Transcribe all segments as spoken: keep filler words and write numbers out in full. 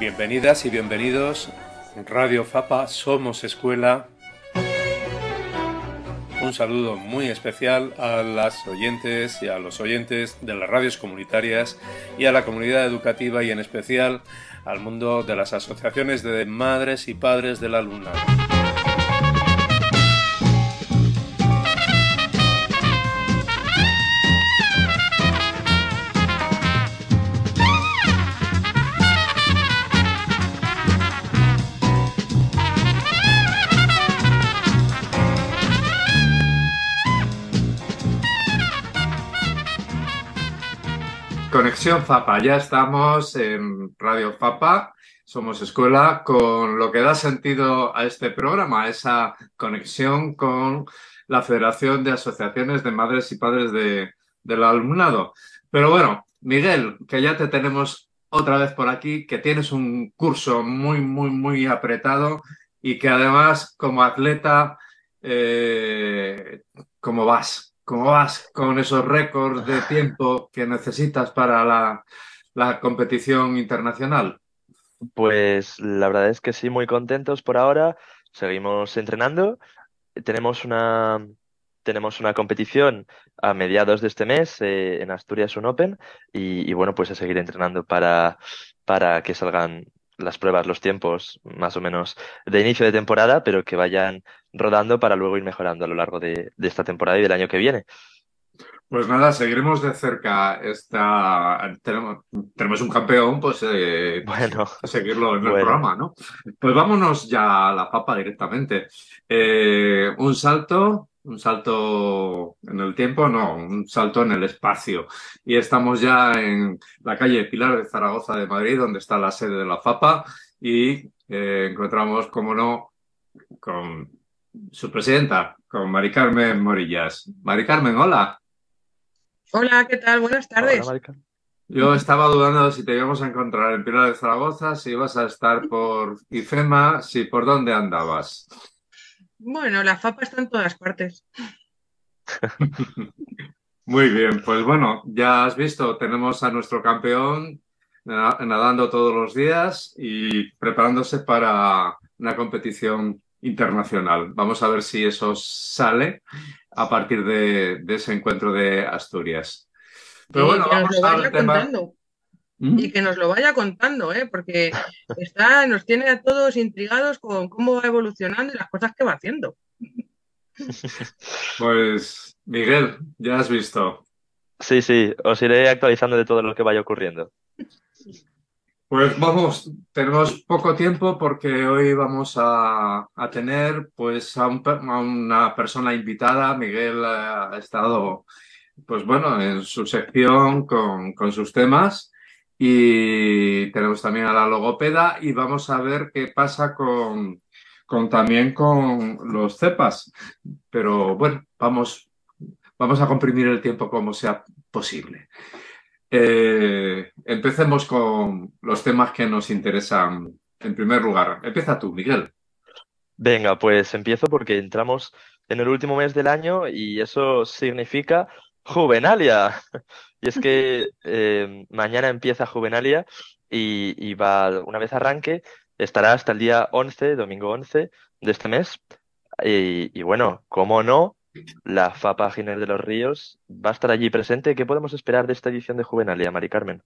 Bienvenidas y bienvenidos. Radio Fapa, somos escuela. Un saludo muy especial a las oyentes y a los oyentes de las radios comunitarias y a la comunidad educativa y en especial al mundo de las asociaciones de madres y padres del alumnado. Conexión Fapa, ya estamos en Radio Fapa, somos escuela, con lo que da sentido a este programa, esa conexión con la Federación de Asociaciones de Madres y Padres de, del Alumnado. Pero bueno, Miguel, que ya te tenemos otra vez por aquí, que tienes un curso muy, muy, muy apretado y que además como atleta, eh, ¿cómo vas? ¿Cómo vas con esos récords de tiempo que necesitas para la, la competición internacional? Pues la verdad es que sí, muy contentos por ahora. Seguimos entrenando. Tenemos una, tenemos una competición a mediados de este mes eh, en Asturias Un Open y, y bueno, pues a seguir entrenando para, para que salgan las pruebas, los tiempos más o menos de inicio de temporada, pero que vayan rodando para luego ir mejorando a lo largo de, de esta temporada y del año que viene. Pues nada, seguiremos de cerca esta... Tenemos, tenemos un campeón, pues eh, Bueno, a seguirlo en el bueno. programa, ¿no? Pues vámonos ya a la papa directamente. Eh, un salto, un salto en el tiempo, no, un salto en el espacio. Y estamos ya en la calle Pilar de Zaragoza de Madrid, donde está la sede de la FAPA, y eh, encontramos, como no, con su presidenta, con Mari Carmen Morillas. Mari Carmen, hola. Hola, ¿qué tal? Buenas Hola, tardes. Marica. Yo estaba dudando si te íbamos a encontrar en Pilar de Zaragoza, si ibas a estar por IFEMA, si por dónde andabas. Bueno, la FAPA está en todas partes. Muy bien, pues bueno, ya has visto, tenemos a nuestro campeón na- nadando todos los días y preparándose para una competición internacional. Vamos a ver si eso sale a partir de, de ese encuentro de Asturias. Pero Y bueno, que nos vamos lo al vaya tema. contando. ¿Mm? Y que nos lo vaya contando, ¿eh? Porque está, nos tiene a todos intrigados con cómo va evolucionando y las cosas que va haciendo. Pues Miguel, ya has visto. Sí, sí, os iré actualizando de todo lo que vaya ocurriendo. Pues vamos, tenemos poco tiempo porque hoy vamos a, a tener pues a, un per- a una persona invitada. Miguel eh, ha estado pues bueno en su sección con, con sus temas y tenemos también a la logopeda y vamos a ver qué pasa con, con también con los cepas. Pero bueno, vamos, vamos a comprimir el tiempo como sea posible. Eh, empecemos con los temas que nos interesan en primer lugar. Empieza tú, Miguel. Venga, pues empiezo porque entramos en el último mes del año y eso significa Juvenalia. Y es que eh, mañana empieza Juvenalia y, y va, una vez arranque, estará hasta el día once, domingo once de este mes. Y, y bueno, cómo no, la FAPA Giner de los Ríos va a estar allí presente. ¿Qué podemos esperar de esta edición de Juvenalia, Mari Carmen?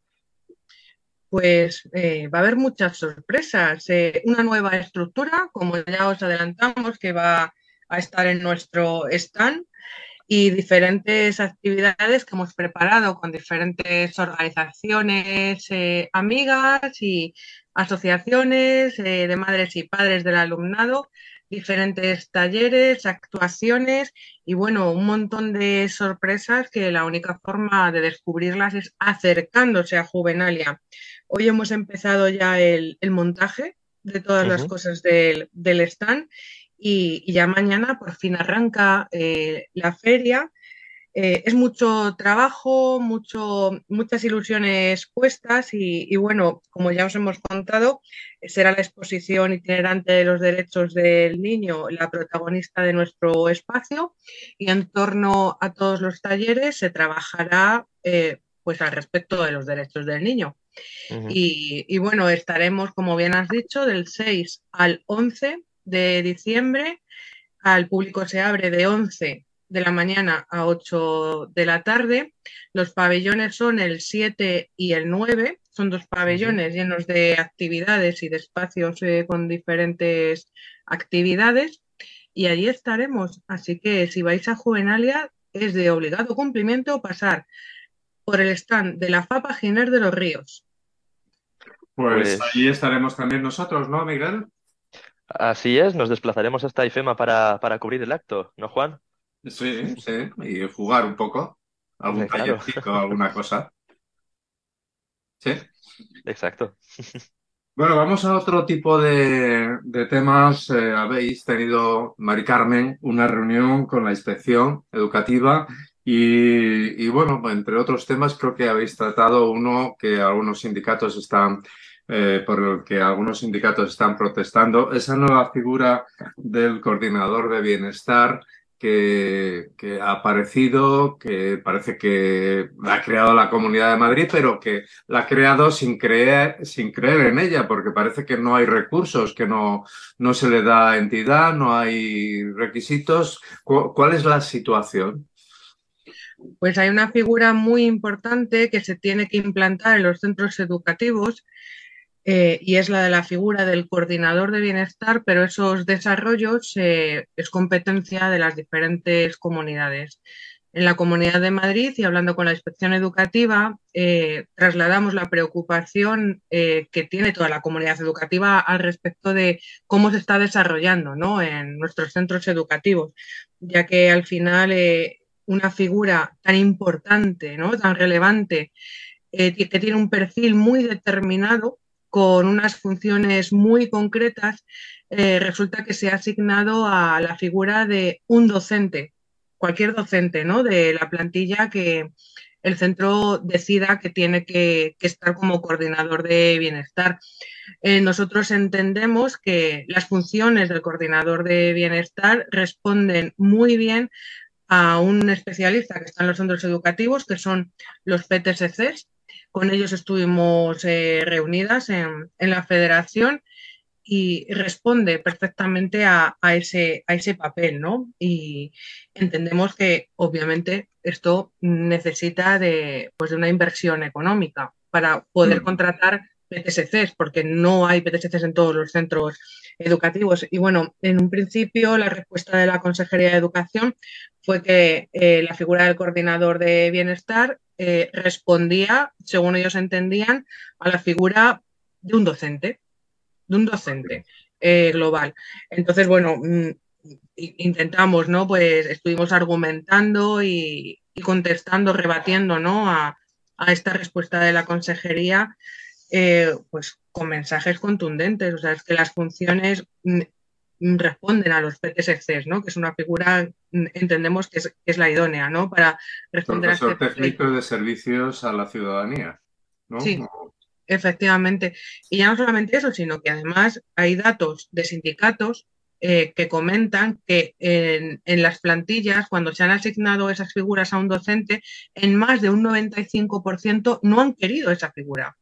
Pues eh, va a haber muchas sorpresas. Eh, una nueva estructura, como ya os adelantamos, que va a estar en nuestro stand y diferentes actividades que hemos preparado con diferentes organizaciones eh, amigas y asociaciones eh, de madres y padres del alumnado, diferentes talleres, actuaciones y bueno, un montón de sorpresas que la única forma de descubrirlas es acercándose a Juvenalia. Hoy hemos empezado ya el, el montaje de todas las Ujú. cosas del, del stand y, y, ya mañana por fin arranca eh, la feria. Eh, es mucho trabajo, mucho, muchas ilusiones puestas y, y, bueno, como ya os hemos contado, será la exposición itinerante de los derechos del niño la protagonista de nuestro espacio y en torno a todos los talleres se trabajará eh, pues al respecto de los derechos del niño. Ujú. Y, y bueno, estaremos, como bien has dicho, del seis al once de diciembre. Al público se abre de once de la mañana a ocho de la tarde. Los pabellones son el siete y el nueve. Son dos Ujú. pabellones llenos de actividades y de espacios eh, con diferentes actividades. Y allí estaremos. Así que si vais a Juvenalia, es de obligado cumplimiento pasar por el stand de la FAPA Giner de los Ríos. Pues ahí Pues estaremos también nosotros, ¿no, Miguel? así es, nos desplazaremos hasta IFEMA para, para cubrir el acto, ¿no, Juan? Sí, sí, y jugar un poco, algún Eh, Claro, tallercito, alguna cosa. Sí. exacto. Bueno, vamos a otro tipo de, de temas. Eh, habéis tenido, Mari Carmen, una reunión con la inspección educativa y, y, bueno, entre otros temas creo que habéis tratado uno que algunos sindicatos están, eh, por el que algunos sindicatos están protestando, esa nueva figura del coordinador de bienestar que, que ha aparecido, que parece que la ha creado la Comunidad de Madrid, pero que la ha creado sin creer, sin creer en ella, porque parece que no hay recursos, que no, no se le da entidad, no hay requisitos. ¿Cu- ¿Cuál es la situación? Pues hay una figura muy importante que se tiene que implantar en los centros educativos eh, y es la de la figura del coordinador de bienestar, pero esos desarrollos eh, es competencia de las diferentes comunidades. En la Comunidad de Madrid y hablando con la inspección educativa, eh, trasladamos la preocupación eh, que tiene toda la comunidad educativa al respecto de cómo se está desarrollando, ¿no?, en nuestros centros educativos, ya que al final eh, una figura tan importante, ¿no?, tan relevante, eh, que tiene un perfil muy determinado, con unas funciones muy concretas, eh, resulta que se ha asignado a la figura de un docente, cualquier docente, ¿no?, de la plantilla que el centro decida que tiene que, que estar como coordinador de bienestar. Eh, nosotros entendemos que las funciones del coordinador de bienestar responden muy bien a un especialista que está en los centros educativos, que son los P T S Cs. Con ellos estuvimos eh, reunidas en, en, la federación y responde perfectamente a, a, ese, a ese papel, ¿no? Y entendemos que, obviamente, esto necesita de, pues, de una inversión económica para poder Mm. contratar P T S Cs, porque no hay P T S Cs en todos los centros educativos. Y bueno, en un principio la respuesta de la Consejería de Educación fue que eh, la figura del coordinador de bienestar eh, respondía, según ellos entendían, a la figura de un docente, de un docente eh, global. Entonces, bueno, mmm, intentamos, ¿no? Pues estuvimos argumentando y, y contestando, rebatiendo, ¿no?, a, a esta respuesta de la consejería, eh, pues con mensajes contundentes. O sea, es que las funciones mm, responden a los P T S Cs, ¿no?, que es una figura, mm, entendemos que es, que es la idónea, ¿no?, para responder a este Profesor papel. técnico de servicios a la ciudadanía, ¿no? Sí, efectivamente. Y ya no solamente eso, sino que además hay datos de sindicatos eh, que comentan que en, en, las plantillas, cuando se han asignado esas figuras a un docente, en más de un noventa y cinco por ciento no han querido esa figura.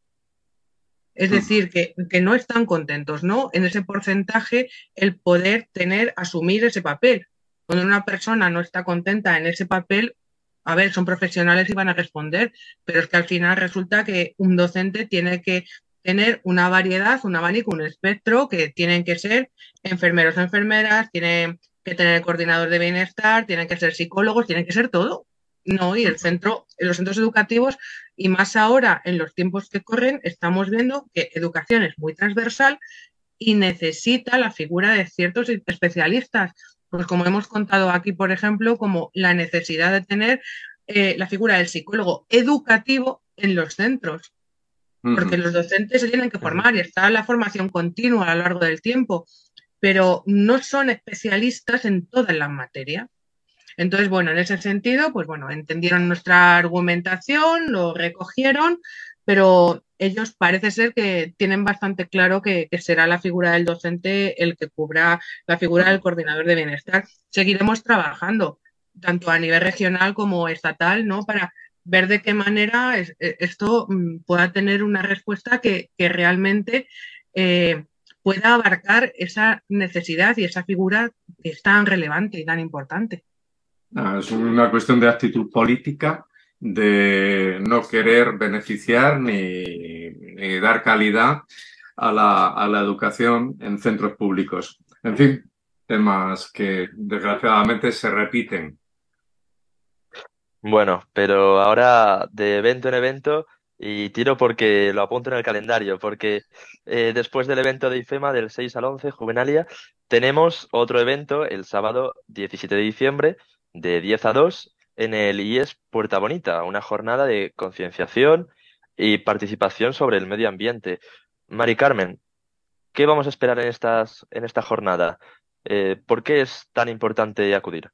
Es Mm. decir, que, que no están contentos, ¿no?, en ese porcentaje, el poder tener, asumir ese papel. Cuando una persona no está contenta en ese papel, a ver, son profesionales y van a responder, pero es que al final resulta que un docente tiene que tener una variedad, un abanico, un espectro, que tienen que ser enfermeros o enfermeras, tienen que tener coordinador de bienestar, tienen que ser psicólogos, tienen que ser todo. No, y el centro, los centros educativos, y más ahora en los tiempos que corren, estamos viendo que educación es muy transversal y necesita la figura de ciertos especialistas. Pues como hemos contado aquí, por ejemplo, como la necesidad de tener eh, la figura del psicólogo educativo en los centros, porque Mm. los docentes se tienen que Ujú. formar y está la formación continua a lo largo del tiempo, pero no son especialistas en todas las materias. Entonces, bueno, en ese sentido, pues bueno, entendieron nuestra argumentación, lo recogieron, pero ellos parece ser que tienen bastante claro que, que será la figura del docente el que cubra la figura del Mm. coordinador de bienestar. Seguiremos trabajando, tanto a nivel regional como estatal, ¿no?, para ver de qué manera es, esto pueda tener una respuesta que, que realmente eh, pueda abarcar esa necesidad y esa figura que es tan relevante y tan importante. Ah, es una cuestión de actitud política, de no querer beneficiar ni, ni dar calidad a la, a la educación en centros públicos. En fin, temas que desgraciadamente se repiten. Bueno, pero ahora de evento en evento y tiro porque lo apunto en el calendario, porque eh, después del evento de IFEMA del seis al once, Juvenalia, tenemos otro evento el sábado diecisiete de diciembre de diez a dos en el I E S Puerta Bonita, una jornada de concienciación y participación sobre el medio ambiente. Mari Carmen, ¿qué vamos a esperar en estas, en esta jornada? Eh, ¿por qué es tan importante acudir?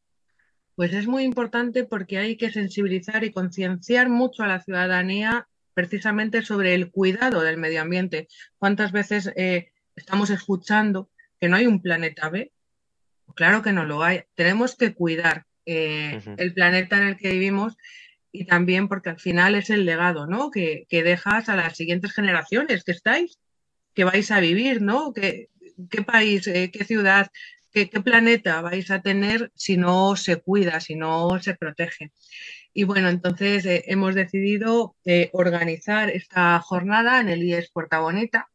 Pues es muy importante porque hay que sensibilizar y concienciar mucho a la ciudadanía precisamente sobre el cuidado del medio ambiente. ¿Cuántas veces eh, estamos escuchando que no hay un planeta B? Claro que no lo hay. Tenemos que cuidar eh, Ujú, el planeta en el que vivimos y también porque al final es el legado, ¿no? Que, que dejas a las siguientes generaciones que estáis, que vais a vivir, ¿no? ¿Qué, qué país, eh, qué ciudad, qué, qué planeta vais a tener si no se cuida, si no se protege? Y bueno, entonces eh, hemos decidido eh, organizar esta jornada en el I E S Puerta Bonita.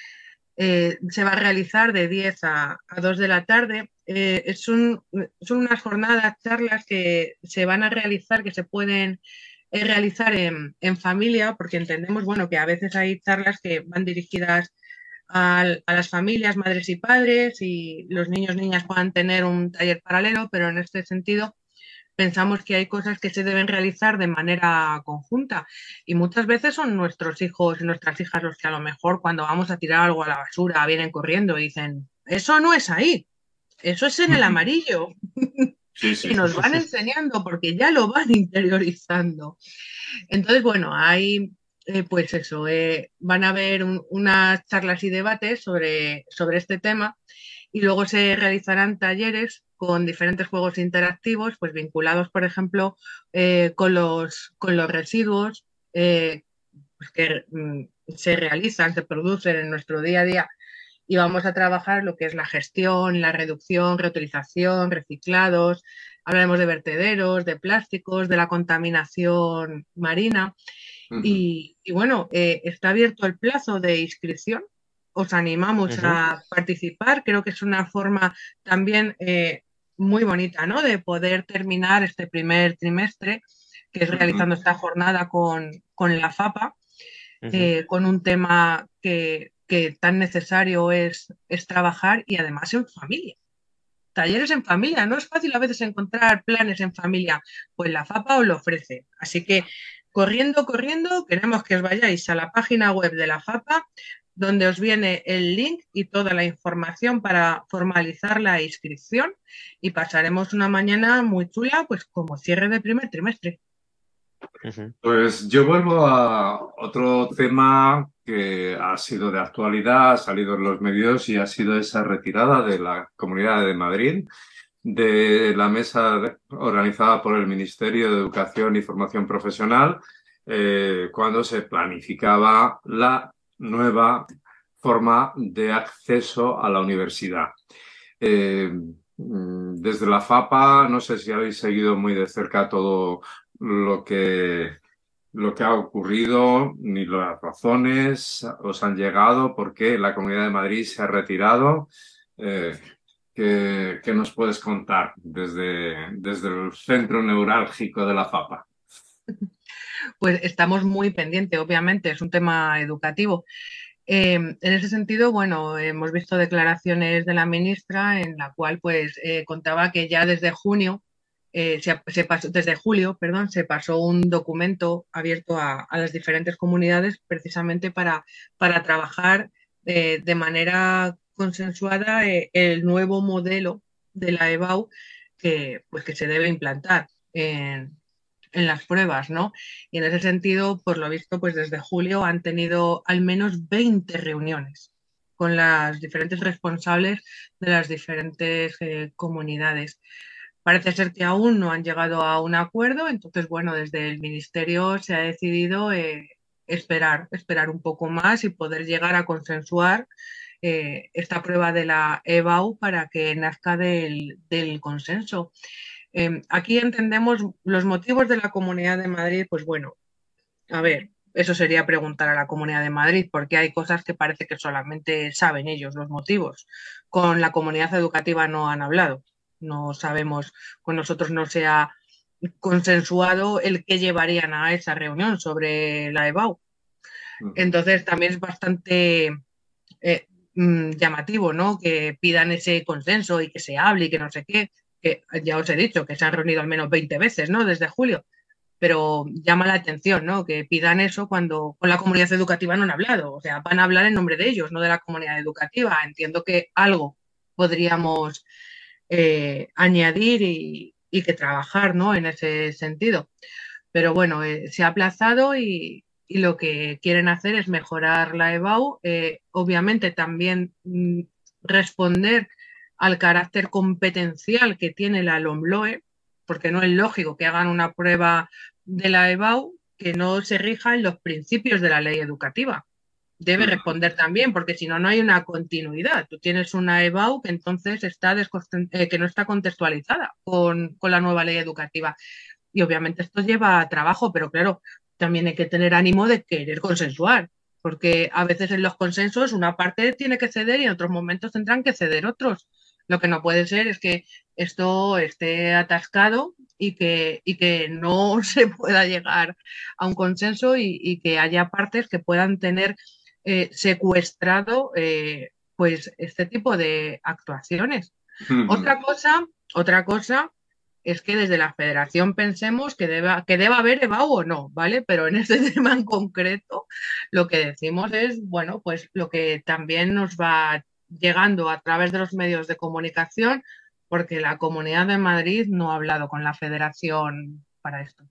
Eh, se va a realizar de diez a, a dos de la tarde. Eh, es un, son unas jornadas, charlas que se van a realizar, que se pueden eh, realizar en, en, familia, porque entendemos, bueno, que a veces hay charlas que van dirigidas a, a las familias, madres y padres, y los niños, niñas puedan tener un taller paralelo, pero en este sentido pensamos que hay cosas que se deben realizar de manera conjunta y muchas veces son nuestros hijos y nuestras hijas los que a lo mejor cuando vamos a tirar algo a la basura vienen corriendo y dicen, eso no es ahí, eso es en el amarillo. Sí, Y sí. nos van enseñando porque ya lo van interiorizando. Entonces, bueno, hay, eh, pues eso, eh, van a haber un, unas charlas y debates sobre, sobre este tema y luego se realizarán talleres con diferentes juegos interactivos, pues vinculados, por ejemplo, eh, con, los, con los residuos eh, pues que mm, se realizan, se producen en nuestro día a día y vamos a trabajar lo que es la gestión, la reducción, reutilización, reciclados. Hablaremos de vertederos, de plásticos, de la contaminación marina. Ujú. Y, y bueno, eh, está abierto el plazo de inscripción. Os animamos ujú, a participar. Creo que es una forma también eh, muy bonita, ¿no? De poder terminar este primer trimestre, que es Ujú. realizando esta jornada con, con la FAPA, ujú. eh, con un tema que, que tan necesario es, es trabajar y además en familia. Talleres en familia, no es fácil a veces encontrar planes en familia, pues la FAPA os lo ofrece. Así que corriendo, corriendo, queremos que os vayáis a la página web de la FAPA, donde os viene el link y toda la información para formalizar la inscripción y pasaremos una mañana muy chula, pues como cierre de primer trimestre. Ujú, Pues yo vuelvo a otro tema que ha sido de actualidad, ha salido en los medios y ha sido esa retirada de la Comunidad de Madrid de la mesa organizada por el Ministerio de Educación y Formación Profesional eh, cuando se planificaba la nueva forma de acceso a la universidad. Eh, mm, Desde la FAPA, no sé si habéis seguido muy de cerca todo lo que lo que ha ocurrido, ni las razones os han llegado, por qué la Comunidad de Madrid se ha retirado. Eh, ¿qué, qué nos puedes contar desde, desde el centro neurálgico de la FAPA? Pues estamos muy pendientes, obviamente, es un tema educativo. Eh, en ese sentido, bueno, hemos visto declaraciones de la ministra en la cual pues eh, contaba que ya desde junio, eh, se, se pasó, desde julio, perdón, se pasó un documento abierto a, a las diferentes comunidades precisamente para, para trabajar eh, de manera consensuada eh, el nuevo modelo de la EBAU que, pues, que se debe implantar en, en las pruebas, ¿no? Y en ese sentido, por lo visto, pues desde julio han tenido al menos veinte reuniones con las diferentes responsables de las diferentes eh, comunidades. Parece ser que aún no han llegado a un acuerdo, entonces, bueno, desde el Ministerio se ha decidido eh, esperar, esperar un poco más y poder llegar a consensuar eh, esta prueba de la E B A U para que nazca del, del consenso. Eh, aquí entendemos los motivos de la Comunidad de Madrid, pues bueno, a ver, eso sería preguntar a la Comunidad de Madrid, porque hay cosas que parece que solamente saben ellos los motivos. Con la comunidad educativa no han hablado, no sabemos, con nosotros no se ha consensuado el que llevarían a esa reunión sobre la E B A U. Ujú. Entonces también es bastante eh, mm, llamativo, ¿no? Que pidan ese consenso y que se hable y que no sé qué, que ya os he dicho que se han reunido al menos veinte veces, ¿no? Desde julio, pero llama la atención, ¿no? Que pidan eso cuando con la comunidad educativa no han hablado, o sea, van a hablar en nombre de ellos, no de la comunidad educativa. Entiendo que algo podríamos eh, añadir y, y, que trabajar, ¿no? En ese sentido. Pero bueno, eh, se ha aplazado y, y, lo que quieren hacer es mejorar la E B A U, eh, obviamente también mm, responder al carácter competencial que tiene la LOMLOE, porque no es lógico que hagan una prueba de la E B A U que no se rija en los principios de la ley educativa. Debe Ujú. responder también, porque si no, no hay una continuidad. Tú tienes una E B A U que entonces está eh, que no está contextualizada con, con la nueva ley educativa. Y obviamente esto lleva trabajo, pero claro, también hay que tener ánimo de querer consensuar, porque a veces en los consensos una parte tiene que ceder y en otros momentos tendrán que ceder otros. Lo que no puede ser es que esto esté atascado y que, y que no se pueda llegar a un consenso y, y que haya partes que puedan tener eh, secuestrado eh, pues este tipo de actuaciones. Ujú. Otra cosa, otra cosa es que desde la federación pensemos que deba, que deba haber E B A U o no, ¿vale? Pero en este tema en concreto lo que decimos es, bueno, pues lo que también nos va llegando a través de los medios de comunicación, porque la Comunidad de Madrid no ha hablado con la federación para esto.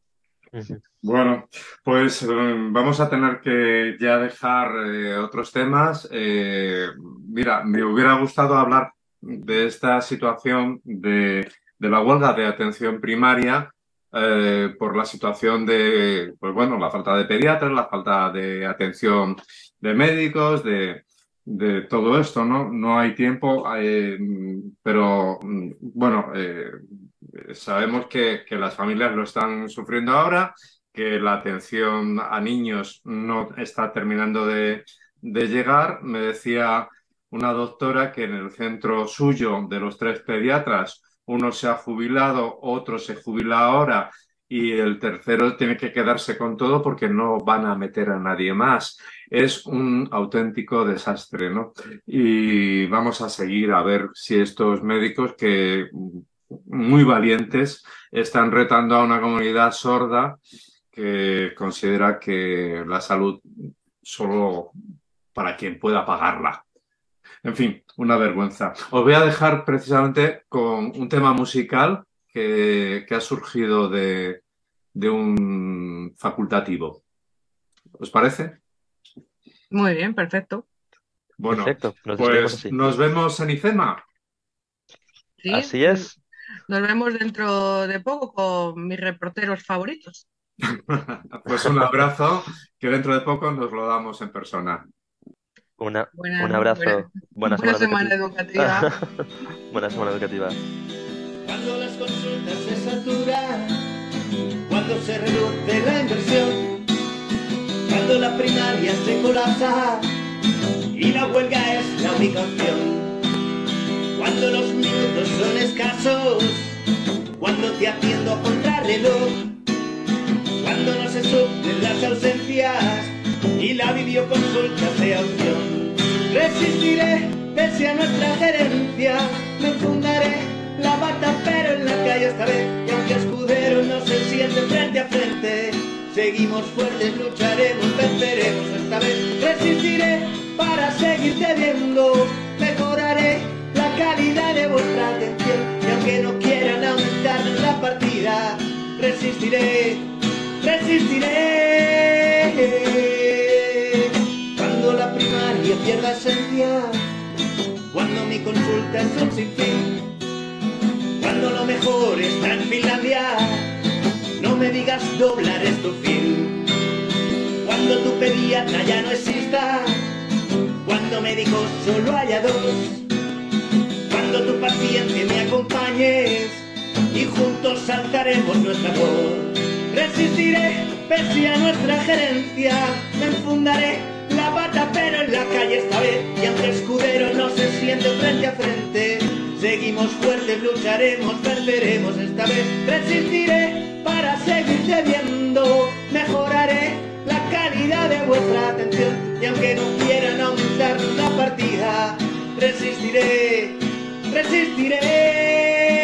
Ujú. Bueno, pues eh, vamos a tener que ya dejar eh, otros temas. Eh, mira, me hubiera gustado hablar de esta situación de, de la huelga de atención primaria eh, por la situación de, pues bueno, la falta de pediatras, la falta de atención de médicos, de, de todo esto, ¿no? No hay tiempo, eh, pero mm, bueno, eh, sabemos que, que las familias lo están sufriendo ahora, que la atención a niños no está terminando de, de llegar. Me decía una doctora que en el centro suyo de los tres pediatras, uno se ha jubilado, otro se jubila ahora y el tercero tiene que quedarse con todo porque no van a meter a nadie más. Es un auténtico desastre, ¿no? Y vamos a seguir a ver si estos médicos que muy valientes están retando a una comunidad sorda que considera que la salud solo para quien pueda pagarla. En fin, una vergüenza. Os voy a dejar precisamente con un tema musical que, que ha surgido de, de un facultativo. ¿Os parece? Muy bien, perfecto. Bueno, Perfecto, nos despedimos pues así. nos vemos en IFEMA. Sí, Así es. nos vemos dentro de poco con mis reporteros favoritos. Pues un abrazo, que dentro de poco nos lo damos en persona. Una, Buena, un buena, abrazo. Buena buena semana semana educativa. educativa. Buena semana educativa. Cuando las consultas se saturan, cuando se reduce la inversión, cuando la primaria se colapsa y la huelga es la única opción, cuando los minutos son escasos, cuando te atiendo a contrarreloj, cuando no se suplen las ausencias y la videoconsulta sea opción. Resistiré pese a nuestra gerencia, me fundaré la bata pero en la calle esta vez, y aunque Escudero no se siente frente a frente, seguimos fuertes, lucharemos, venceremos esta vez. Resistiré para seguirte viendo, mejoraré la calidad de vuestra atención, y aunque no quieran aumentarnos la partida, resistiré, resistiré. Cuando la primaria pierda esencia, cuando mi consulta es un sinfín, cuando lo mejor mejor está en Finlandia. No me digas doblar esto fin. Cuando tu pediatra ya no exista, cuando médicos solo haya dos, cuando tu paciente me acompañes y juntos alzaremos nuestra voz. Resistiré pese a nuestra gerencia, me enfundaré la bata pero en la calle esta vez. Y aunque Escudero no se siente frente a frente, seguimos fuertes, lucharemos, venceremos esta vez. Resistiré para seguirte viendo, mejoraré la calidad de vuestra atención. Y aunque no quieran aumentar la partida, resistiré, resistiré.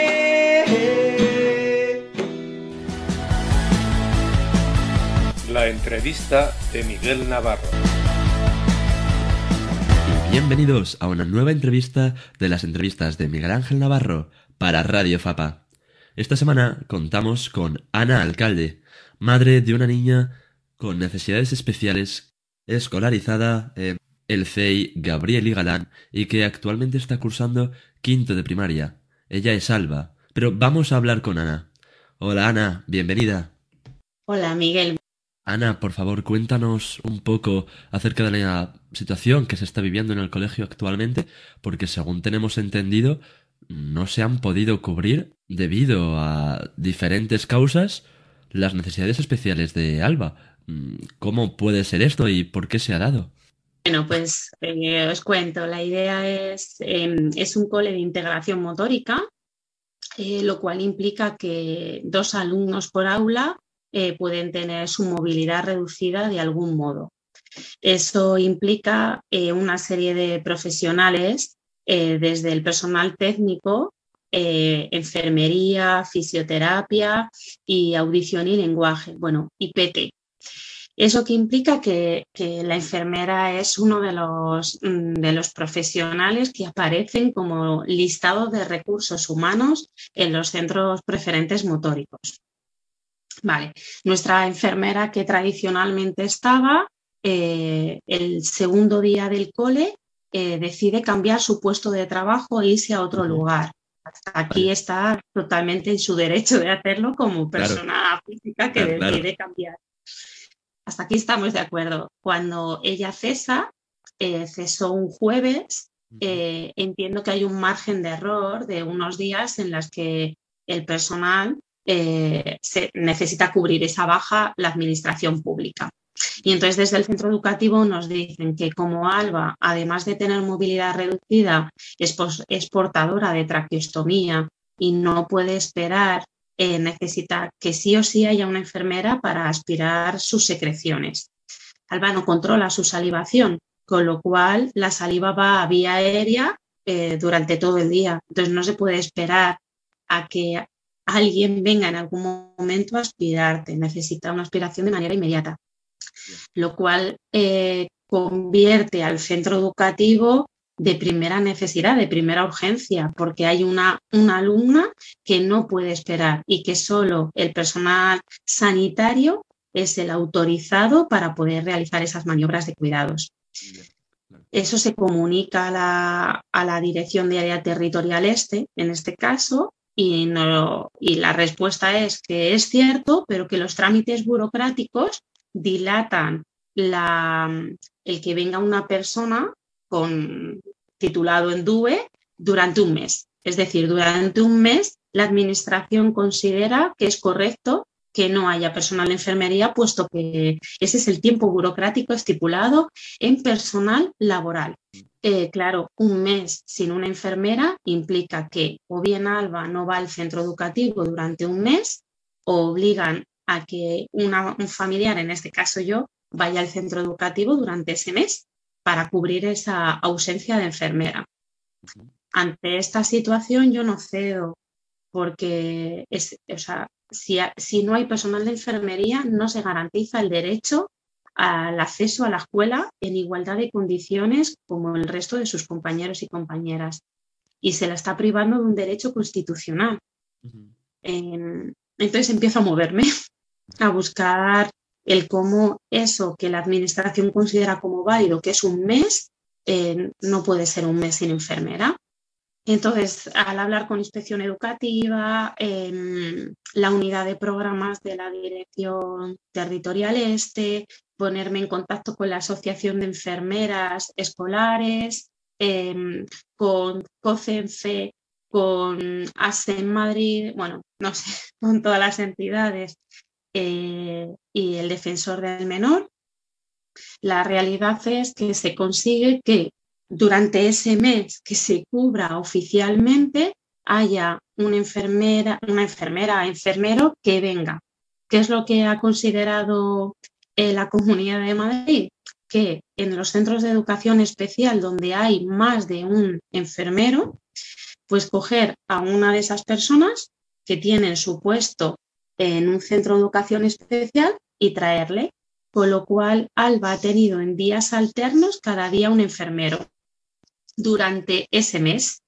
La entrevista de Miguel Navarro. Y bienvenidos a una nueva entrevista de las entrevistas de Miguel Ángel Navarro para Radio Fapa. Esta semana contamos con Ana Alcalde, madre de una niña con necesidades especiales, escolarizada en el C E I Gabriel y Galán y que actualmente está cursando quinto de primaria. Ella es Alba, pero vamos a hablar con Ana. Hola Ana, bienvenida. Hola Miguel. Ana, por favor, cuéntanos un poco acerca de la situación que se está viviendo en el colegio actualmente, porque según tenemos entendido, no se han podido cubrir, debido a diferentes causas, las necesidades especiales de Alba. ¿Cómo puede ser esto y por qué se ha dado? Bueno, pues eh, os cuento. La idea es, eh, es un cole de integración motórica, eh, lo cual implica que dos alumnos por aula eh, pueden tener su movilidad reducida de algún modo. Eso implica eh, una serie de profesionales, eh, desde el personal técnico, eh, enfermería, fisioterapia y audición y lenguaje, bueno, I P T. Eso que implica que, que la enfermera es uno de los, de los profesionales que aparecen como listado de recursos humanos en los centros preferentes motóricos. Vale, nuestra enfermera que tradicionalmente estaba, eh, el segundo día del cole, eh, decide cambiar su puesto de trabajo e irse a otro lugar. Hasta aquí vale. Está totalmente en su derecho de hacerlo como persona claro. física que claro, decide claro. cambiar. Hasta aquí estamos de acuerdo. Cuando ella cesa, eh, cesó un jueves, eh, entiendo que hay un margen de error de unos días en los que el personal eh, se necesita cubrir esa baja la administración pública. Y entonces desde el centro educativo nos dicen que como Alba, además de tener movilidad reducida, es, es portadora de traqueostomía y no puede esperar, eh, necesita que sí o sí haya una enfermera para aspirar sus secreciones. Alba no controla su salivación, con lo cual la saliva va a vía aérea eh, durante todo el día. Entonces no se puede esperar a que alguien venga en algún momento a aspirarte, necesita una aspiración de manera inmediata. Lo cual eh, convierte al centro educativo de primera necesidad, de primera urgencia, porque hay una, una alumna que no puede esperar y que solo el personal sanitario es el autorizado para poder realizar esas maniobras de cuidados. Eso se comunica a la, a la Dirección de Área Territorial Este, en este caso, y, no, y la respuesta es que es cierto, pero que los trámites burocráticos dilatan la, el que venga una persona con titulado en D U E durante un mes. Es decir, durante un mes la administración considera que es correcto que no haya personal de enfermería, puesto que ese es el tiempo burocrático estipulado en personal laboral. Eh, claro, un mes sin una enfermera implica que o bien Alba no va al centro educativo durante un mes o obligan a que una, un familiar, en este caso yo, vaya al centro educativo durante ese mes para cubrir esa ausencia de enfermera. Ante esta situación yo no cedo, porque es, o sea, si, si no hay personal de enfermería no se garantiza el derecho al acceso a la escuela en igualdad de condiciones como el resto de sus compañeros y compañeras. Y se la está privando de un derecho constitucional. Uh-huh. eh, entonces empiezo a moverme, a buscar el cómo eso que la administración considera como válido, que es un mes, eh, no puede ser un mes sin enfermera. Entonces, al hablar con Inspección Educativa, eh, la unidad de programas de la Dirección Territorial Este, ponerme en contacto con la Asociación de Enfermeras Escolares, eh, con COCENFE, con ASEM Madrid, bueno, no sé, con todas las entidades eh, y el Defensor del Menor. La realidad es que se consigue que durante ese mes que se cubra oficialmente haya una enfermera, una enfermera, enfermero que venga. ¿Qué es lo que ha considerado eh, la Comunidad de Madrid? Que en los centros de educación especial donde hay más de un enfermero, pues coger a una de esas personas que tienen su puesto en un centro de educación especial y traerle. Con lo cual, Alba ha tenido en días alternos cada día un enfermero durante ese mes.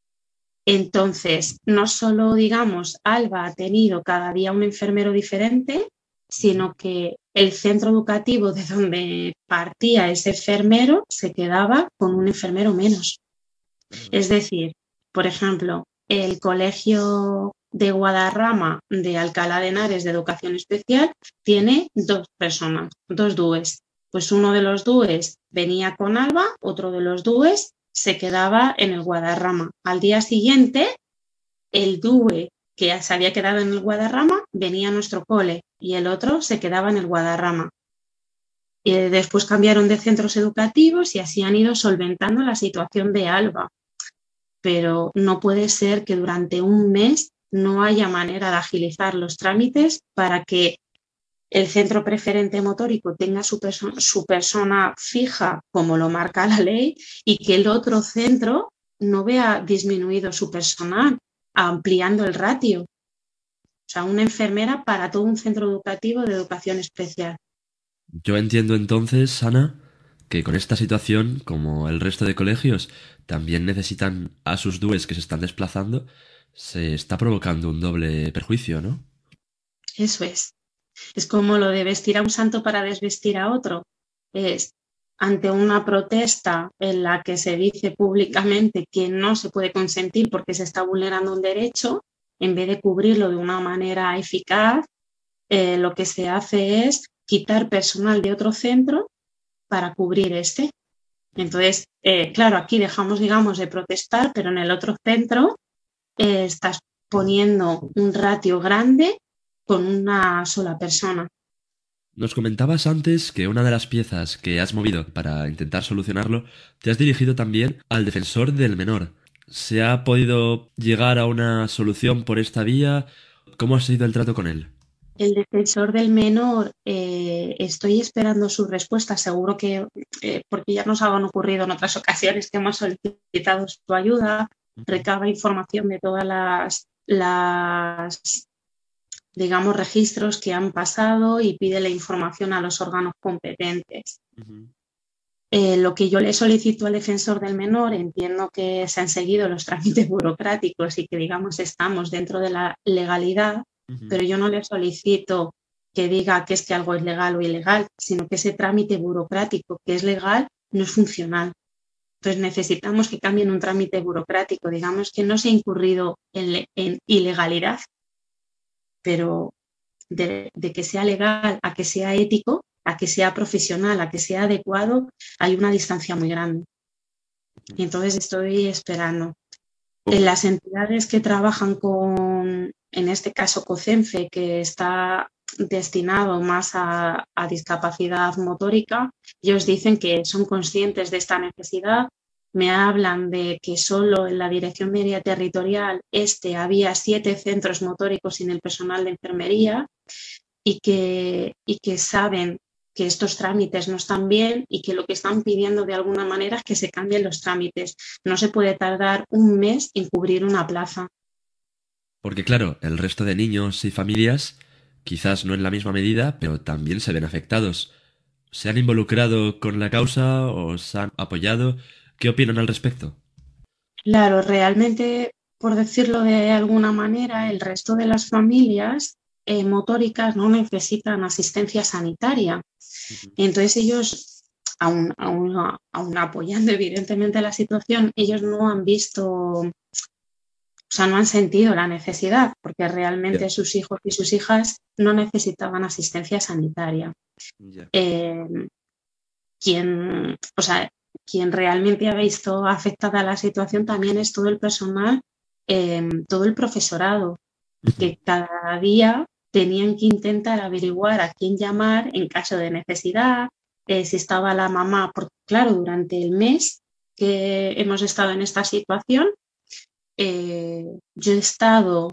Entonces, no solo, digamos, Alba ha tenido cada día un enfermero diferente, sino que el centro educativo de donde partía ese enfermero se quedaba con un enfermero menos. Es decir, por ejemplo, el colegio de Guadarrama de Alcalá de Henares de Educación Especial tiene dos personas, dos D U Es. Pues uno de los D U Es venía con Alba, otro de los D U Es se quedaba en el Guadarrama. Al día siguiente, el D U E que se había quedado en el Guadarrama venía a nuestro cole y el otro se quedaba en el Guadarrama. Y después cambiaron de centros educativos y así han ido solventando la situación de Alba. Pero no puede ser que durante un mes no haya manera de agilizar los trámites para que el centro preferente motórico tenga su, perso- su persona fija, como lo marca la ley, y que el otro centro no vea disminuido su personal, ampliando el ratio. O sea, una enfermera para todo un centro educativo de educación especial. Yo entiendo entonces, Ana, que con esta situación, como el resto de colegios, también necesitan a sus D U Es que se están desplazando, se está provocando un doble perjuicio, ¿no? Eso es. Es como lo de vestir a un santo para desvestir a otro. Es ante una protesta en la que se dice públicamente que no se puede consentir porque se está vulnerando un derecho, en vez de cubrirlo de una manera eficaz, eh, lo que se hace es quitar personal de otro centro para cubrir este. Entonces, eh, claro, aquí dejamos, digamos, de protestar, pero en el otro centro eh, estás poniendo un ratio grande con una sola persona. Nos comentabas antes que una de las piezas que has movido para intentar solucionarlo, te has dirigido también al defensor del menor. ¿Se ha podido llegar a una solución por esta vía? ¿Cómo ha sido el trato con él? El defensor del menor, eh, estoy esperando su respuesta, seguro que, eh, porque ya nos han ocurrido en otras ocasiones que hemos solicitado su ayuda, recaba información de todas las, las, digamos, registros que han pasado y pide la información a los órganos competentes. Uh-huh. Eh, lo que yo le solicito al defensor del menor, entiendo que se han seguido los trámites burocráticos y que, digamos, estamos dentro de la legalidad, uh-huh. Pero yo no le solicito que diga que es que algo es legal o ilegal, sino que ese trámite burocrático que es legal no es funcional. Entonces necesitamos que cambien un trámite burocrático, digamos que no se ha incurrido en, en ilegalidad, pero de, de que sea legal a que sea ético, a que sea profesional, a que sea adecuado, hay una distancia muy grande. Y entonces estoy esperando. En las entidades que trabajan con, en este caso COCENFE, que está destinado más a, a discapacidad motórica, ellos dicen que son conscientes de esta necesidad. Me hablan de que solo en la Dirección Media Territorial Este había siete centros motóricos sin el personal de enfermería y que, y que saben que estos trámites no están bien y que lo que están pidiendo de alguna manera es que se cambien los trámites. No se puede tardar un mes en cubrir una plaza. Porque claro, el resto de niños y familias, quizás no en la misma medida, pero también se ven afectados. ¿Se han involucrado con la causa o se han apoyado? ¿Qué opinan al respecto? Claro, realmente, por decirlo de alguna manera, el resto de las familias eh, motóricas no necesitan asistencia sanitaria. Uh-huh. Entonces ellos aún, aún, aún apoyando evidentemente la situación, ellos no han visto, o sea, no han sentido la necesidad, porque realmente Ya, sus hijos y sus hijas no necesitaban asistencia sanitaria. ya. Eh, quien, o sea, quien realmente ha visto afectada la situación también es todo el personal, eh, todo el profesorado, que cada día tenían que intentar averiguar a quién llamar en caso de necesidad, eh, si estaba la mamá, porque claro, durante el mes que hemos estado en esta situación, eh, yo he estado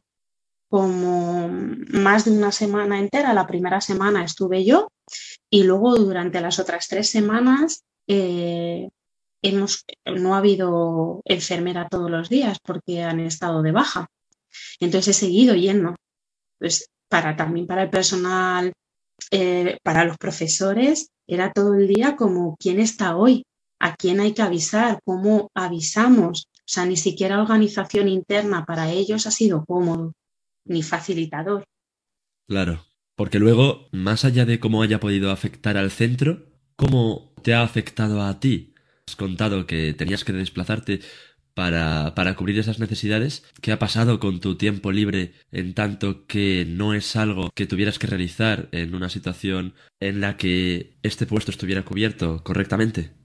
como más de una semana entera. La primera semana estuve yo y luego durante las otras tres semanas eh, hemos, no ha habido enfermera todos los días porque han estado de baja. Entonces he seguido yendo. Pues para, también para el personal, eh, para los profesores, era todo el día como quién está hoy, a quién hay que avisar, cómo avisamos. O sea, ni siquiera organización interna para ellos ha sido cómodo ni facilitador. Claro, porque luego, más allá de cómo haya podido afectar al centro, ¿cómo te ha afectado a ti? Has contado que tenías que desplazarte para, para cubrir esas necesidades. ¿Qué ha pasado con tu tiempo libre en tanto que no es algo que tuvieras que realizar en una situación en la que este puesto estuviera cubierto correctamente?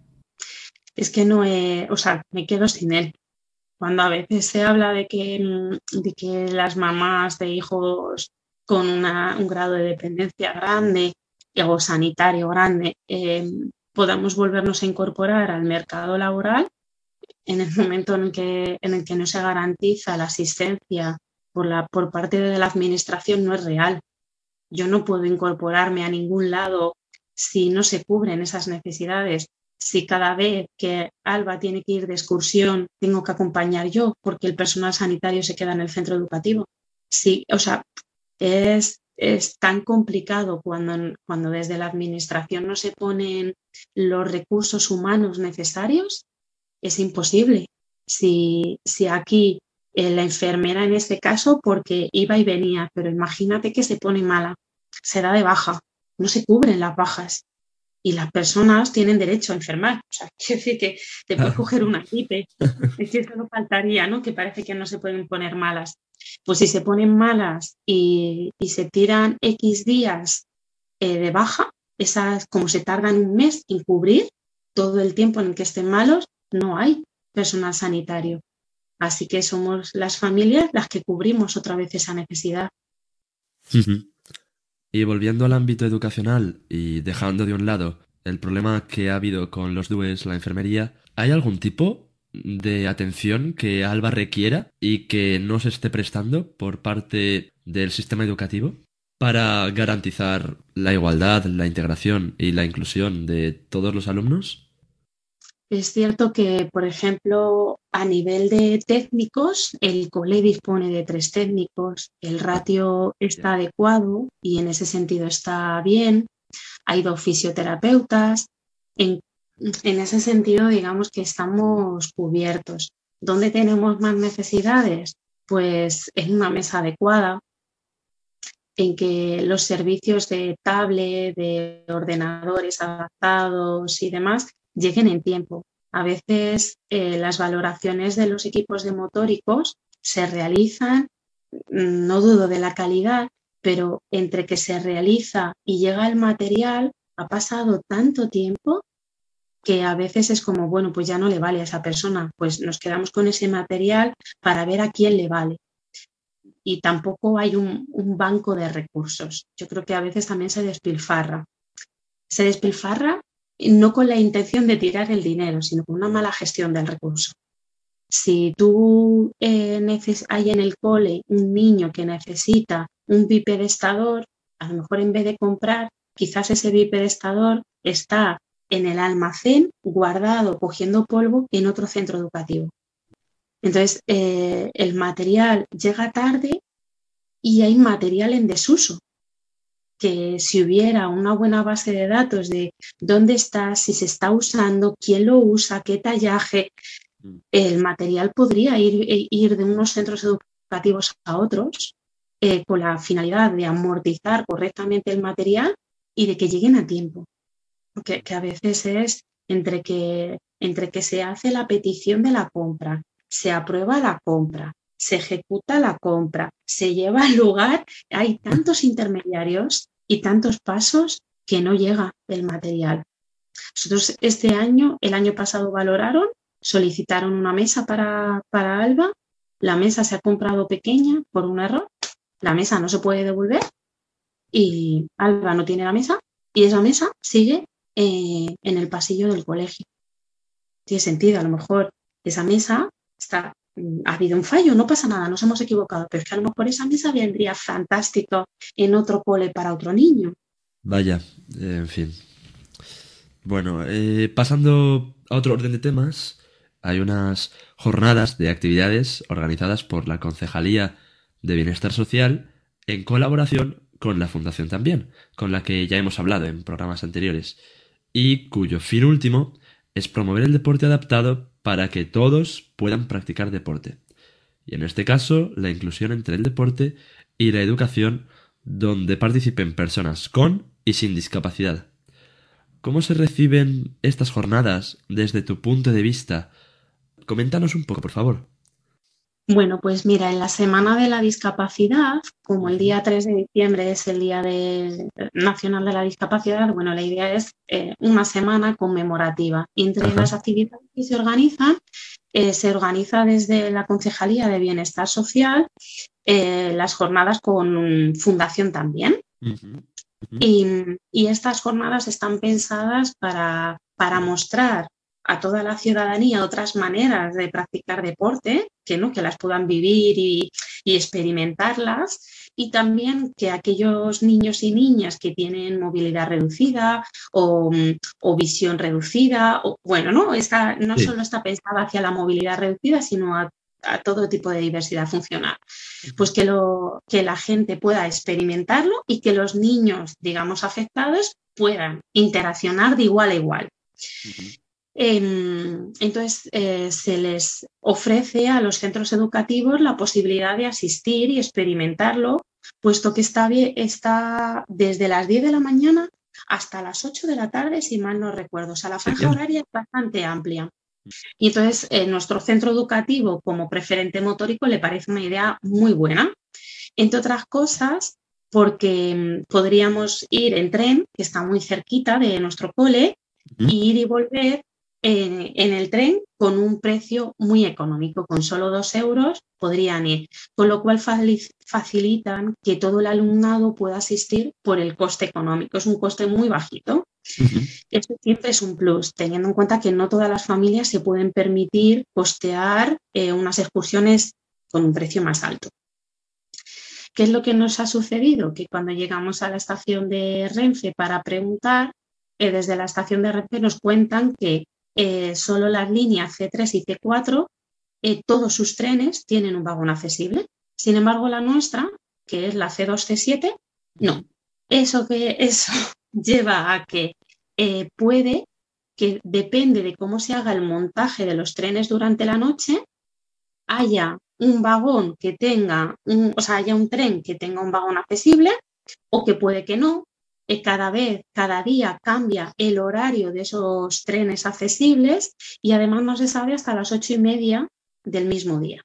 Es que no he, o sea, me quedo sin él. Cuando a veces se habla de que, de que las mamás de hijos con una, un grado de dependencia grande o sanitario grande eh, podamos volvernos a incorporar al mercado laboral, en el momento en el que, en el que no se garantiza la asistencia por, la, por parte de la administración, no es real. Yo no puedo incorporarme a ningún lado si no se cubren esas necesidades. Si cada vez que Alba tiene que ir de excursión tengo que acompañar yo porque el personal sanitario se queda en el centro educativo. Sí, o sea, es, es tan complicado cuando, cuando desde la administración no se ponen los recursos humanos necesarios, es imposible. Si, si aquí eh, la enfermera en este caso, porque iba y venía, pero imagínate que se pone mala, se da de baja, no se cubren las bajas y las personas tienen derecho a enfermar. O sea, quiero decir que te puedes coger una gripe, es que eso no faltaría, ¿no? Que parece que no se pueden poner malas. Pues si se ponen malas y, y se tiran X días eh, de baja, esas como se tardan un mes en cubrir todo el tiempo en el que estén malos, no hay personal sanitario. Así que somos las familias las que cubrimos otra vez esa necesidad. Y volviendo al ámbito educacional y dejando de un lado el problema que ha habido con los D U E S, la enfermería, ¿hay algún tipo de atención que Alba requiera y que no se esté prestando por parte del sistema educativo para garantizar la igualdad, la integración y la inclusión de todos los alumnos? Es cierto que, por ejemplo, a nivel de técnicos, el cole dispone de tres técnicos, el ratio está adecuado y en ese sentido está bien. Hay dos fisioterapeutas. En, en ese sentido, digamos que estamos cubiertos. ¿Dónde tenemos más necesidades? Pues en una mesa adecuada, en que los servicios de tablet, de ordenadores adaptados y demás lleguen en tiempo. A veces eh, las valoraciones de los equipos de motóricos se realizan, no dudo de la calidad, pero entre que se realiza y llega el material ha pasado tanto tiempo que a veces es como, bueno, pues ya no le vale a esa persona, pues nos quedamos con ese material para ver a quién le vale. Y tampoco hay un, un banco de recursos. Yo creo que a veces también se despilfarra. Se despilfarra no con la intención de tirar el dinero, sino con una mala gestión del recurso. Si tú eh, neces- hay en el cole un niño que necesita un bipedestador, a lo mejor en vez de comprar, quizás ese bipedestador está en el almacén guardado, cogiendo polvo en otro centro educativo. Entonces, eh, el material llega tarde y hay material en desuso, que si hubiera una buena base de datos de dónde está, si se está usando, quién lo usa, qué tallaje, el material podría ir, ir de unos centros educativos a otros eh, con la finalidad de amortizar correctamente el material y de que lleguen a tiempo. Porque que a veces es entre que, entre que se hace la petición de la compra, se aprueba la compra, se ejecuta la compra, se lleva al lugar, hay tantos intermediarios y tantos pasos que no llega el material. Nosotros este año, el año pasado valoraron, solicitaron una mesa para, para Alba, la mesa se ha comprado pequeña por un error, la mesa no se puede devolver y Alba no tiene la mesa y esa mesa sigue eh, en el pasillo del colegio. Tiene sentido, a lo mejor esa mesa está, ha habido un fallo, no pasa nada, nos hemos equivocado, pero es que a lo mejor esa mesa vendría fantástico en otro cole para otro niño. Vaya, eh, en fin. Bueno, eh, pasando a otro orden de temas, hay unas jornadas de actividades organizadas por la Concejalía de Bienestar Social en colaboración con la Fundación también, con la que ya hemos hablado en programas anteriores, y cuyo fin último es promover el deporte adaptado para que todos puedan practicar deporte. Y en este caso, la inclusión entre el deporte y la educación donde participen personas con y sin discapacidad. ¿Cómo se reciben estas jornadas desde tu punto de vista? Coméntanos un poco, por favor. Bueno, pues mira, en la Semana de la Discapacidad, como el día tres de diciembre es el Día de, Nacional de la Discapacidad, bueno, la idea es eh, una semana conmemorativa. Y entre Ajá. las actividades que se organizan, eh, se organiza desde la Concejalía de Bienestar Social eh, las jornadas con Fundación también. Uh-huh. Uh-huh. Y, y estas jornadas están pensadas para, para mostrar a toda la ciudadanía otras maneras de practicar deporte, que, ¿no? que las puedan vivir y, y experimentarlas, y también que aquellos niños y niñas que tienen movilidad reducida o, o visión reducida, o, bueno, no, está, no Sí. solo está pensada hacia la movilidad reducida, sino a, a todo tipo de diversidad funcional. Pues que, lo, que la gente pueda experimentarlo y que los niños, digamos, afectados puedan interaccionar de igual a igual. Uh-huh. Entonces, eh, se les ofrece a los centros educativos la posibilidad de asistir y experimentarlo, puesto que está, está desde las diez de la mañana hasta las ocho de la tarde, si mal no recuerdo. O sea, la franja horaria es bastante amplia. Y entonces, eh, nuestro centro educativo como preferente motórico le parece una idea muy buena. Entre otras cosas, porque podríamos ir en tren, que está muy cerquita de nuestro cole, uh-huh. y ir y volver en, en el tren con un precio muy económico, con solo dos euros podrían ir, con lo cual facilitan que todo el alumnado pueda asistir por el coste económico, es un coste muy bajito. Uh-huh. Eso siempre es un plus, teniendo en cuenta que no todas las familias se pueden permitir costear eh, unas excursiones con un precio más alto. ¿Qué es lo que nos ha sucedido? Que cuando llegamos a la estación de Renfe para preguntar, eh, desde la estación de Renfe nos cuentan que eh, solo las líneas ce tres y ce cuatro, eh, todos sus trenes tienen un vagón accesible. Sin embargo, la nuestra, que es la ce dos, ce siete, no. Eso, que, eso lleva a que eh, puede que, depende de cómo se haga el montaje de los trenes durante la noche, haya un vagón que tenga, un, o sea, haya un tren que tenga un vagón accesible o que puede que no. Eh, cada vez, cada día cambia el horario de esos trenes accesibles y además no se sabe hasta las ocho y media del mismo día.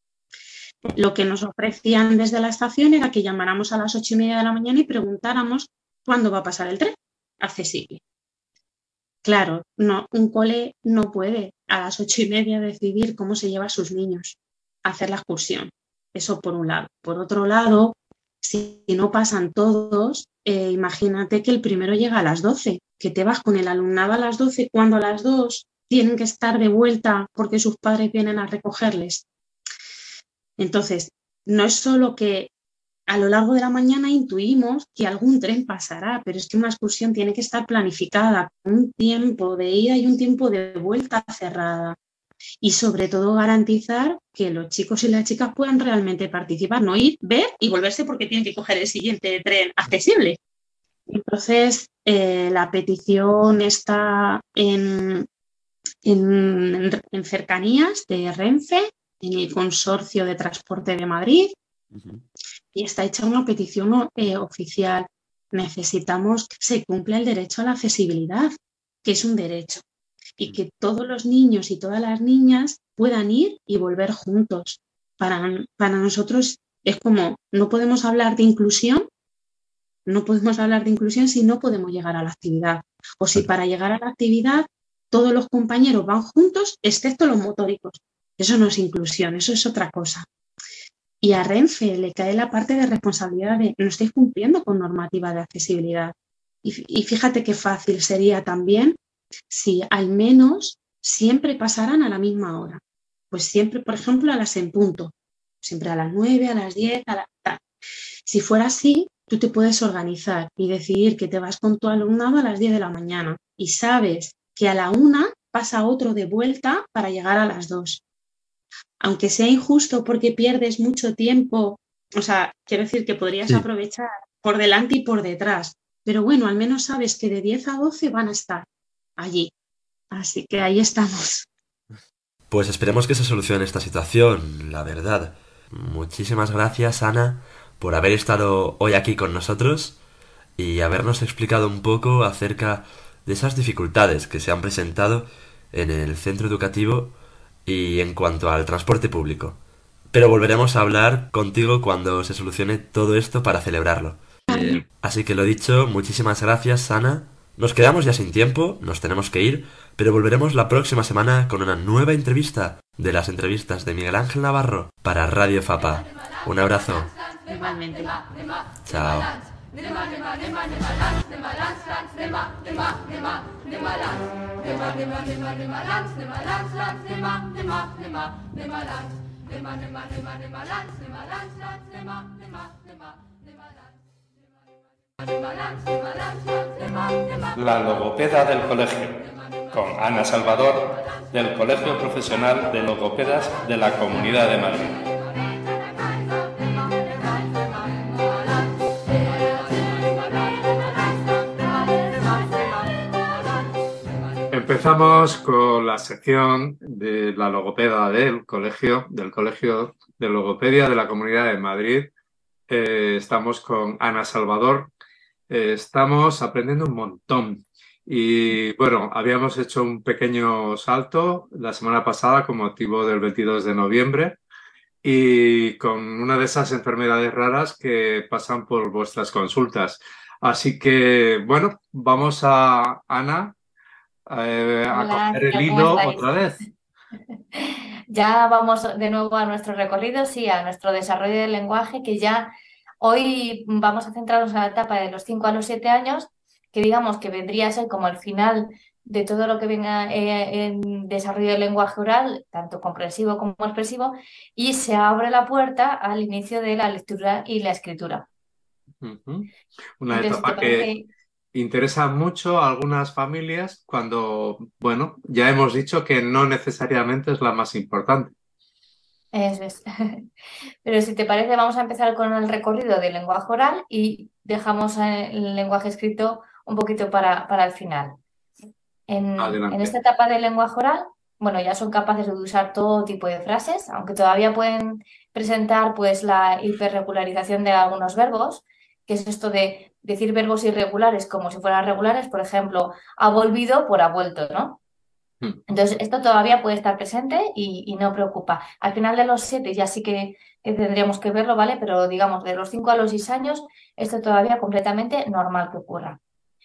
Lo que nos ofrecían desde la estación era que llamáramos a las ocho y media de la mañana y preguntáramos cuándo va a pasar el tren accesible. Claro, no, un cole no puede a las ocho y media decidir cómo se lleva a sus niños a hacer la excursión. Eso por un lado. Por otro lado, si no pasan todos, eh, imagínate que el primero llega a las doce, que te vas con el alumnado a las doce, cuando a las dos tienen que estar de vuelta porque sus padres vienen a recogerles. Entonces, no es solo que a lo largo de la mañana intuimos que algún tren pasará, pero es que una excursión tiene que estar planificada con un tiempo de ida y un tiempo de vuelta cerrada. Y sobre todo garantizar que los chicos y las chicas puedan realmente participar, no ir, ver y volverse porque tienen que coger el siguiente tren accesible. Entonces, eh, la petición está en, en, en cercanías de Renfe, en el Consorcio de Transporte de Madrid, uh-huh. y está hecha una petición eh, oficial. Necesitamos que se cumpla el derecho a la accesibilidad, que es un derecho, y que todos los niños y todas las niñas puedan ir y volver juntos. Para, para nosotros es como, no podemos hablar de inclusión, no podemos hablar de inclusión si no podemos llegar a la actividad. O si para llegar a la actividad todos los compañeros van juntos, excepto los motóricos. Eso no es inclusión, eso es otra cosa. Y a Renfe le cae la parte de responsabilidad de no estáis cumpliendo con normativa de accesibilidad. Y, y fíjate qué fácil sería también si al menos siempre pasaran a la misma hora. Pues siempre, por ejemplo, a las en punto. Siempre a las nueve, a las diez, a la... Si fuera así, tú te puedes organizar y decidir que te vas con tu alumnado a las diez de la mañana y sabes que a la una pasa otro de vuelta para llegar a las dos. Aunque sea injusto porque pierdes mucho tiempo, o sea, quiero decir que podrías sí. aprovechar por delante y por detrás, pero bueno, al menos sabes que de diez a doce van a estar allí. Así que ahí estamos. Pues esperemos que se solucione esta situación, la verdad. Muchísimas gracias, Ana, por haber estado hoy aquí con nosotros y habernos explicado un poco acerca de esas dificultades que se han presentado en el centro educativo y en cuanto al transporte público. Pero volveremos a hablar contigo cuando se solucione todo esto para celebrarlo. Eh, así que lo dicho, muchísimas gracias, Ana. Nos quedamos ya sin tiempo, nos tenemos que ir, pero volveremos la próxima semana con una nueva entrevista de las entrevistas de Miguel Ángel Navarro para Radio Fapa. Un abrazo. Igualmente. Chao. La logopeda del colegio, con Ana Salvador, del Colegio Profesional de Logopedas de la Comunidad de Madrid. Empezamos con la sección de la logopeda del colegio, del Colegio de Logopedia de la Comunidad de Madrid. Eh, estamos con Ana Salvador. Eh, estamos aprendiendo un montón. Y bueno, habíamos hecho un pequeño salto la semana pasada con motivo del veintidós de noviembre y con una de esas enfermedades raras que pasan por vuestras consultas. Así que bueno, vamos a Ana. Eh, a Hola, coger el ¿cómo hilo estáis? otra vez. Ya vamos de nuevo a nuestro recorrido, sí, a nuestro desarrollo del lenguaje, que ya hoy vamos a centrarnos en la etapa de los cinco a los siete años, que digamos que vendría a ser como el final de todo lo que venga eh, en desarrollo del lenguaje oral, tanto comprensivo como expresivo, y se abre la puerta al inicio de la lectura y la escritura. Uh-huh. Una Entonces, etapa ¿te que parece? interesa mucho a algunas familias cuando, bueno, ya hemos dicho que no necesariamente es la más importante. Eso es. Pero si te parece, vamos a empezar con el recorrido del lenguaje oral y dejamos eh, el lenguaje escrito un poquito para, para el final. En, en esta Adelante. etapa del lenguaje oral, bueno, ya son capaces de usar todo tipo de frases, aunque todavía pueden presentar pues la hiperregularización de algunos verbos, que es esto de decir verbos irregulares como si fueran regulares, por ejemplo, ha volvido por ha vuelto, ¿no? Mm. Entonces, esto todavía puede estar presente y, y no preocupa. Al final de los siete ya sí que, que tendríamos que verlo, ¿vale? Pero digamos, de los cinco a los seis años, esto todavía completamente normal que ocurra.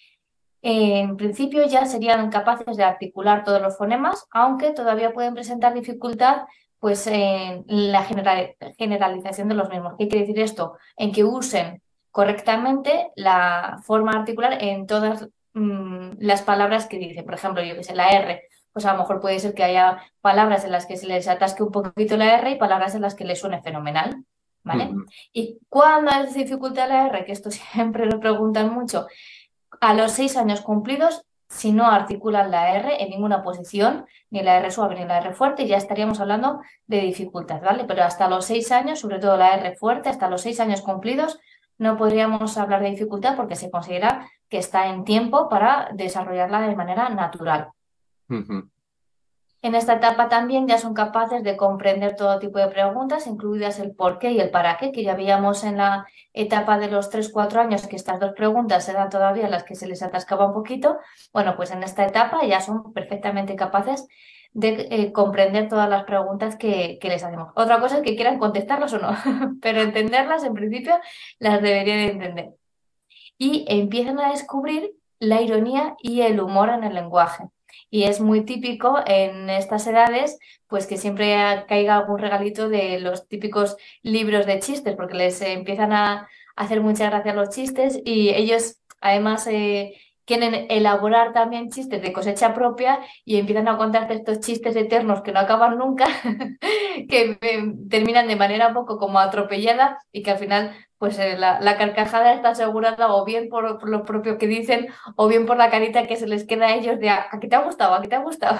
En principio ya serían capaces de articular todos los fonemas, aunque todavía pueden presentar dificultad pues, en la general- generalización de los mismos. ¿Qué quiere decir esto? En que usen correctamente la forma articular en todas mm, las palabras que dicen. Por ejemplo, yo que sé, la R, pues a lo mejor puede ser que haya palabras en las que se les atasque un poquito la R y palabras en las que les suene fenomenal, ¿vale? Mm. ¿Y cuándo es dificultad la R? Que esto siempre lo preguntan mucho. A los seis años cumplidos, si no articulan la R en ninguna posición, ni la R suave ni la R fuerte, ya estaríamos hablando de dificultad, ¿vale? Pero hasta los seis años, sobre todo la R fuerte, hasta los seis años cumplidos, no podríamos hablar de dificultad porque se considera que está en tiempo para desarrollarla de manera natural. Ujú. En esta etapa también ya son capaces de comprender todo tipo de preguntas, incluidas el por qué y el para qué, que ya veíamos en la etapa de los tres cuatro años que estas dos preguntas eran todavía las que se les atascaba un poquito. Bueno, pues en esta etapa ya son perfectamente capaces de eh, comprender todas las preguntas que, que les hacemos. Otra cosa es que quieran contestarlas o no, pero entenderlas en principio las deberían de entender. Y empiezan a descubrir la ironía y el humor en el lenguaje. Y es muy típico en estas edades, pues que siempre caiga algún regalito de los típicos libros de chistes, porque les eh, empiezan a hacer mucha gracia los chistes y ellos además eh, quieren elaborar también chistes de cosecha propia y empiezan a contarte estos chistes eternos que no acaban nunca, que eh, terminan de manera un poco como atropellada y que al final pues eh, la, la carcajada está asegurada o bien por, por lo propio que dicen o bien por la carita que se les queda a ellos de ¿a qué te ha gustado? ¿A qué te ha gustado?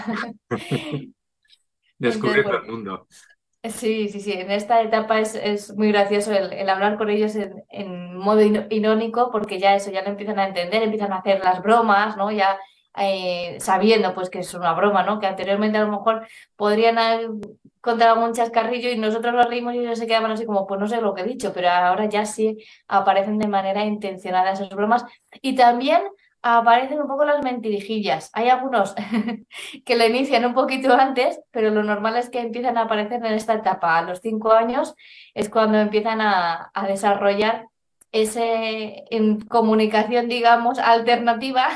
Entonces, Descubriendo el bueno, mundo. sí, sí, sí, en esta etapa es, es muy gracioso el, el hablar con ellos en, en modo ino- irónico porque ya eso, ya lo empiezan a entender, empiezan a hacer las bromas, ¿no? Ya eh, sabiendo pues que es una broma, ¿no? Que anteriormente a lo mejor podrían haber contar algún chascarrillo y nosotros nos reímos y ellos se quedaban así como, pues no sé lo que he dicho, pero ahora ya sí aparecen de manera intencionada esas bromas y también aparecen un poco las mentirijillas. Hay algunos que lo inician un poquito antes, pero lo normal es que empiezan a aparecer en esta etapa. A los cinco años es cuando empiezan a, a desarrollar ese en comunicación, digamos, alternativa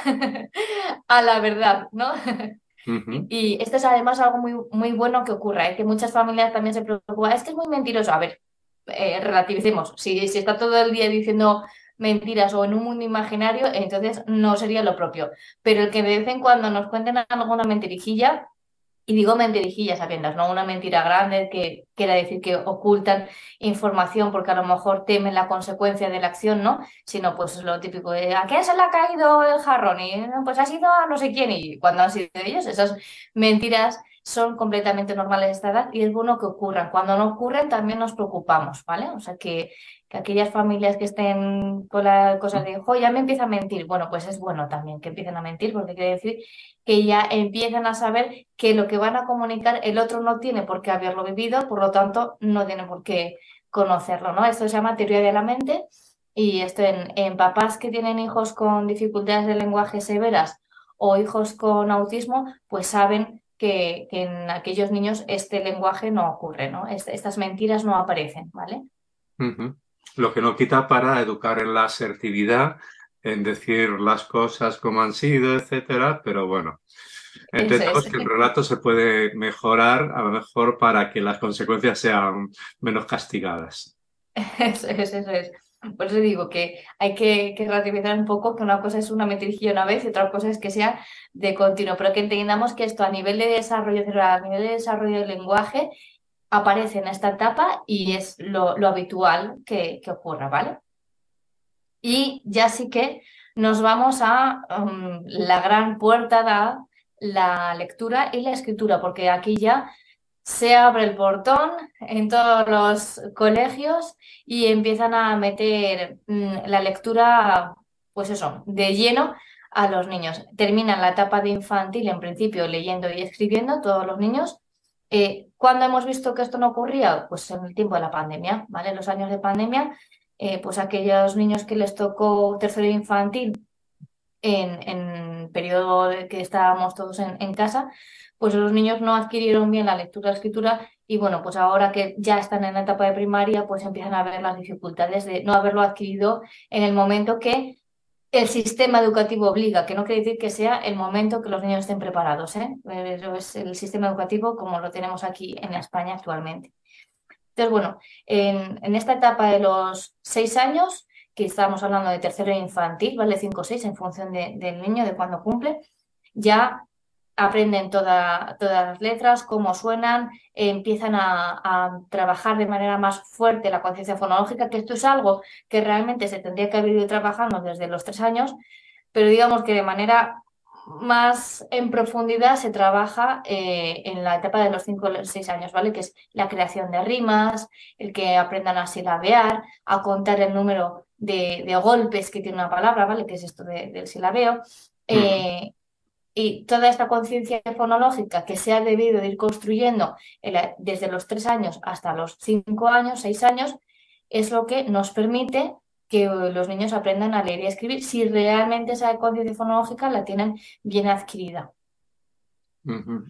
a la verdad, ¿no? Ujú. Y esto es además algo muy, muy bueno que ocurra, ¿eh? Que muchas familias también se preocupan, es que es muy mentiroso. A ver, eh, relativicemos, si, si está todo el día diciendo mentiras o en un mundo imaginario, entonces no sería lo propio. Pero el que de vez en cuando nos cuenten alguna mentirijilla, y digo mentirijillas sabiendas, no una mentira grande que quiera decir que ocultan información porque a lo mejor temen la consecuencia de la acción, ¿no? Sino pues lo típico de ¿a quién se le ha caído el jarrón? Y "No, pues ha sido a no sé quién", y cuando han sido ellos, esas mentiras son completamente normales a esta edad y es bueno que ocurran. Cuando no ocurren también nos preocupamos, ¿vale? O sea que, que aquellas familias que estén con la cosa de, jo, ya me empieza a mentir, bueno, pues es bueno también que empiecen a mentir porque quiere decir que ya empiezan a saber que lo que van a comunicar el otro no tiene por qué haberlo vivido, por lo tanto no tiene por qué conocerlo, ¿no? Esto se llama teoría de la mente y esto en, en papás que tienen hijos con dificultades de lenguaje severas o hijos con autismo, pues saben que, que en aquellos niños este lenguaje no ocurre, ¿no? Est- estas mentiras no aparecen, ¿vale? Ujú. Lo que no quita para educar en la asertividad, en decir las cosas como han sido, etcétera, pero bueno, Eso entendemos es. que el relato se puede mejorar, a lo mejor para que las consecuencias sean menos castigadas. Eso es, eso es. Por eso digo que hay que, que relativizar un poco que una cosa es una metirijilla una vez y otra cosa es que sea de continuo, pero que entendamos que esto a nivel de desarrollo cerebral, a nivel de desarrollo del lenguaje, aparece en esta etapa y es lo, lo habitual que, que ocurra, ¿vale? Y ya sí que nos vamos a um, la gran puerta de la lectura y la escritura, porque aquí ya se abre el portón en todos los colegios y empiezan a meter mm, la lectura, pues eso, de lleno a los niños. Terminan la etapa de infantil, en principio, leyendo y escribiendo, todos los niños. Eh, ¿cuándo hemos visto que esto no ocurría? Pues en el tiempo de la pandemia, ¿vale? Los años de pandemia, eh, pues aquellos niños que les tocó tercero de infantil en, en periodo de que estábamos todos en, en casa, pues los niños no adquirieron bien la lectura y la escritura y bueno, pues ahora que ya están en la etapa de primaria, pues empiezan a ver las dificultades de no haberlo adquirido en el momento que el sistema educativo obliga, que no quiere decir que sea el momento que los niños estén preparados, ¿eh? Pero es el sistema educativo como lo tenemos aquí en España actualmente. Entonces, bueno, en, en esta etapa de los seis años, que estábamos hablando de tercero infantil, ¿vale? Cinco o seis en función de- del niño, de cuándo cumple, ya aprenden toda- todas las letras, cómo suenan, eh, empiezan a, a trabajar de manera más fuerte la conciencia fonológica, que esto es algo que realmente se tendría que haber ido trabajando desde los tres años, pero digamos que de manera más en profundidad se trabaja eh, en la etapa de los cinco o seis años, ¿vale? Que es la creación de rimas, el que aprendan a silabear, a contar el número de, de golpes que tiene una palabra, ¿vale? Que es esto de- del silabeo. Ujú. Eh, Y toda esta conciencia fonológica que se ha debido de ir construyendo desde los tres años hasta los cinco años, seis años, es lo que nos permite que los niños aprendan a leer y a escribir si realmente esa conciencia fonológica la tienen bien adquirida. Uh-huh.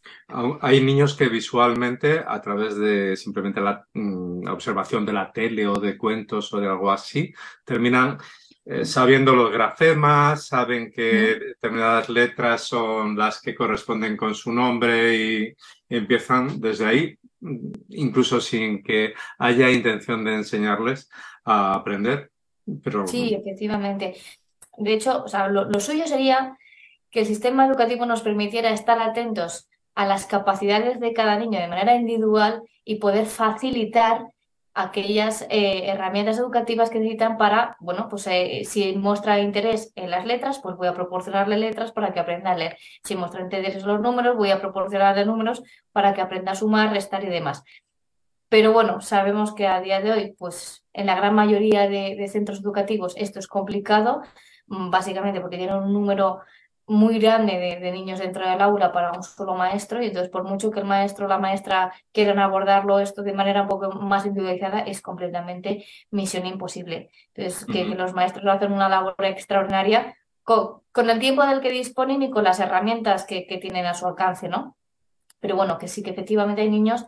Hay niños que visualmente, a través de simplemente la mm, observación de la tele o de cuentos o de algo así, terminan eh, sabiendo los grafemas, saben que determinadas letras son las que corresponden con su nombre y, y empiezan desde ahí, incluso sin que haya intención de enseñarles a aprender. Pero... Sí, efectivamente. De hecho, o sea, lo, lo suyo sería que el sistema educativo nos permitiera estar atentos a las capacidades de cada niño de manera individual y poder facilitar aquellas eh, herramientas educativas que necesitan para, bueno, pues eh, si muestra interés en las letras, pues voy a proporcionarle letras para que aprenda a leer. Si muestra interés en los números, voy a proporcionarle números para que aprenda a sumar, restar y demás. Pero bueno, sabemos que a día de hoy, pues en la gran mayoría de, de centros educativos esto es complicado, básicamente porque tienen un número muy grande de, de niños dentro del aula para un solo maestro, y entonces por mucho que el maestro o la maestra quieran abordarlo esto de manera un poco más individualizada, es completamente misión imposible. Entonces, que, Uh-huh. que los maestros hacen una labor extraordinaria con, con el tiempo del que disponen y con las herramientas que, que tienen a su alcance, ¿no? Pero bueno, que sí que efectivamente hay niños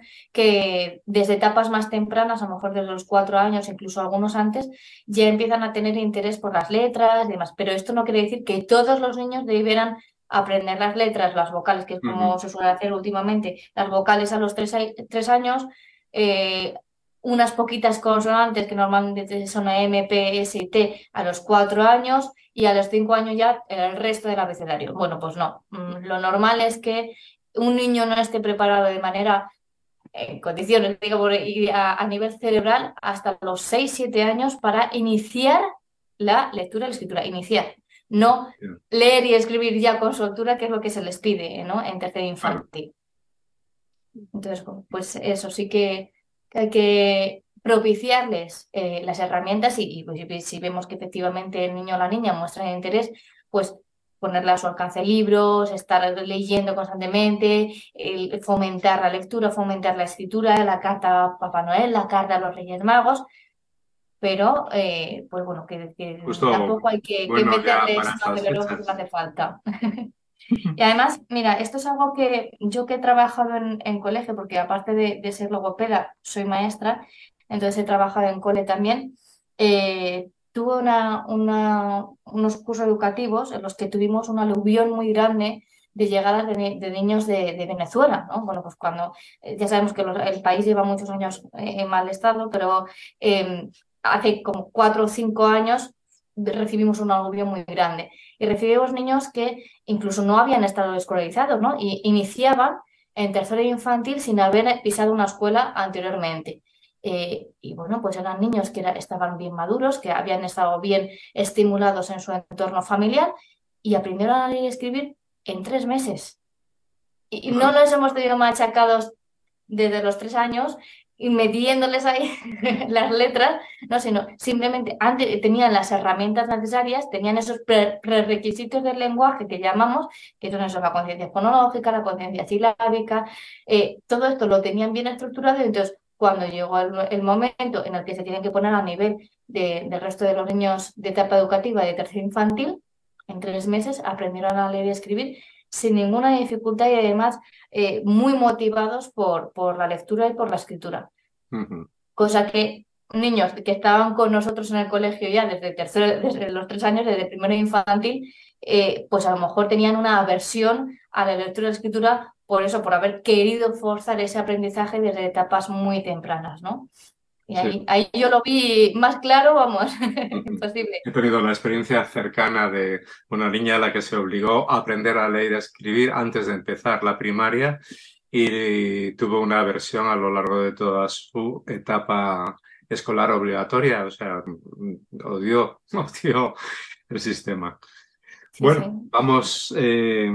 que desde etapas más tempranas, a lo mejor desde los cuatro años, incluso algunos antes, ya empiezan a tener interés por las letras y demás. Pero esto no quiere decir que todos los niños debieran aprender las letras, las vocales, que es como Uh-huh. se suele hacer últimamente, las vocales a los tres, tres años, eh, unas poquitas consonantes que normalmente son M, P, S y T a los cuatro años, y a los cinco años ya el resto del abecedario. Bueno, pues no. Lo normal es que un niño no esté preparado de manera, en condiciones, digo, y a, a nivel cerebral hasta los seis siete años para iniciar la lectura y la escritura. Iniciar, no Yeah. leer y escribir ya con soltura, que es lo que se les pide, ¿no? En tercer Claro. infantil. Entonces, pues eso sí que, que hay que propiciarles eh, las herramientas y, y pues, si vemos que efectivamente el niño o la niña muestran interés, pues ponerle a su alcance libros, estar leyendo constantemente, el fomentar la lectura, fomentar la escritura, la carta a Papá Noel, la carta a los Reyes Magos, pero eh, pues bueno, que, que Justo, tampoco hay que, que bueno, ya meterles para un estas acelerón porque no fechas. hace falta. Y además, mira, esto es algo que yo que he trabajado en, en colegio, porque aparte de, de ser logopeda, soy maestra, entonces he trabajado en cole también. Eh, tuve una, una- unos cursos educativos en los que tuvimos una aluvión muy grande de llegadas de, ni- de niños de, de Venezuela, ¿no? Bueno, pues cuando eh, ya sabemos que los- el país lleva muchos años eh, en mal estado, pero eh, hace como cuatro o cinco años recibimos una aluvión muy grande. Y recibimos niños que incluso no habían estado escolarizados, ¿no? Y iniciaban en tercero infantil sin haber pisado una escuela anteriormente. Eh, y bueno, pues eran niños que era- estaban bien maduros, que habían estado bien estimulados en su entorno familiar y aprendieron a leer y escribir en tres meses. Y, y no Vale. los hemos tenido machacados desde los tres años y metiéndoles ahí las letras, no, sino simplemente antes tenían las herramientas necesarias, tenían esos pre- prerequisitos del lenguaje que llamamos, que son eso, la conciencia fonológica, la conciencia silábica, eh, todo esto lo tenían bien estructurado, y entonces cuando llegó el, el momento en el que se tienen que poner a nivel de- del resto de los niños de etapa educativa de tercero infantil, en tres meses aprendieron a leer y escribir sin ninguna dificultad y además eh, muy motivados por, por la lectura y por la escritura. Uh-huh. Cosa que niños que estaban con nosotros en el colegio ya desde, tercero, desde los tres años, desde primero infantil, eh, pues a lo mejor tenían una aversión a la lectura y la escritura por eso, por haber querido forzar ese aprendizaje desde etapas muy tempranas, ¿no? Y Sí. ahí, ahí yo lo vi más claro, vamos, Ujú. imposible. He tenido la experiencia cercana de una niña a la que se obligó a aprender a leer y a escribir antes de empezar la primaria y tuvo una aversión a lo largo de toda su etapa escolar obligatoria. O sea, mm, odió, odió el sistema. Sí, sí. Bueno, vamos eh,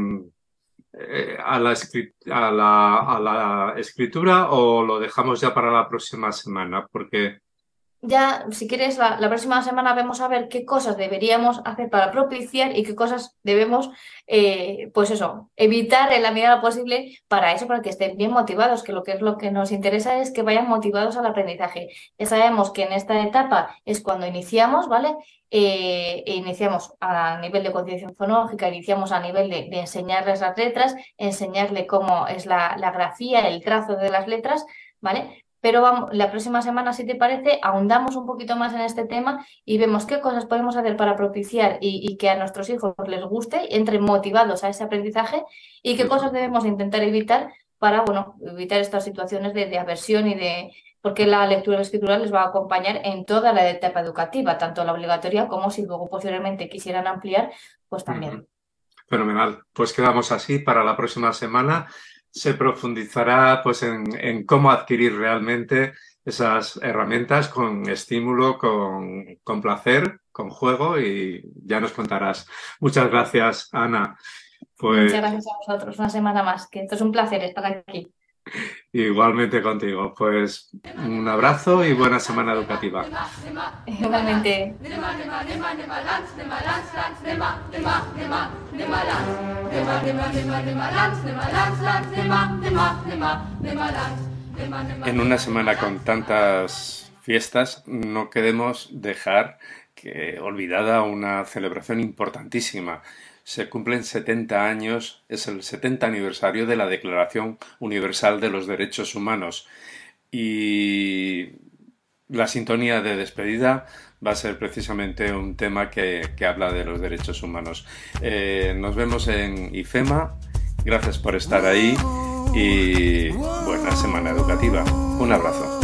eh, a la, escri- a la, a la escritura o lo dejamos ya para la próxima semana, porque... ya, si quieres, la, la próxima semana vamos a ver qué cosas deberíamos hacer para propiciar y qué cosas debemos, eh, pues eso, evitar en la medida de lo posible para eso, para que estén bien motivados, que lo que es lo que nos interesa es que vayan motivados al aprendizaje. Ya sabemos que en esta etapa es cuando iniciamos, ¿vale? Eh, e iniciamos a nivel de conciencia fonológica, iniciamos a nivel de, de enseñarles las letras, enseñarle cómo es la, la grafía, el trazo de las letras, ¿vale? Pero vamos, la próxima semana, si te parece, ahondamos un poquito más en este tema y vemos qué cosas podemos hacer para propiciar y, y que a nuestros hijos les guste, entren motivados a ese aprendizaje y qué cosas debemos intentar evitar para, bueno, evitar estas situaciones de, de aversión y de... porque la lectura y la escritura les va a acompañar en toda la etapa educativa, tanto la obligatoria como si luego posteriormente quisieran ampliar, pues también. Ujú. Fenomenal. Pues quedamos así para la próxima semana. Se profundizará pues en, en cómo adquirir realmente esas herramientas con estímulo, con, con placer, con juego y ya nos contarás. Muchas gracias, Ana. Pues Muchas gracias a vosotros. Una semana más, que esto es un placer estar aquí. igualmente contigo. Pues un abrazo y buena semana educativa. Igualmente. En una semana con tantas fiestas no queremos dejar que olvidada una celebración importantísima. Se cumplen setenta años, es el setenta aniversario de la Declaración Universal de los Derechos Humanos y la sintonía de despedida va a ser precisamente un tema que, que habla de los derechos humanos. Eh, nos vemos en IFEMA, gracias por estar ahí y buena semana educativa. Un abrazo.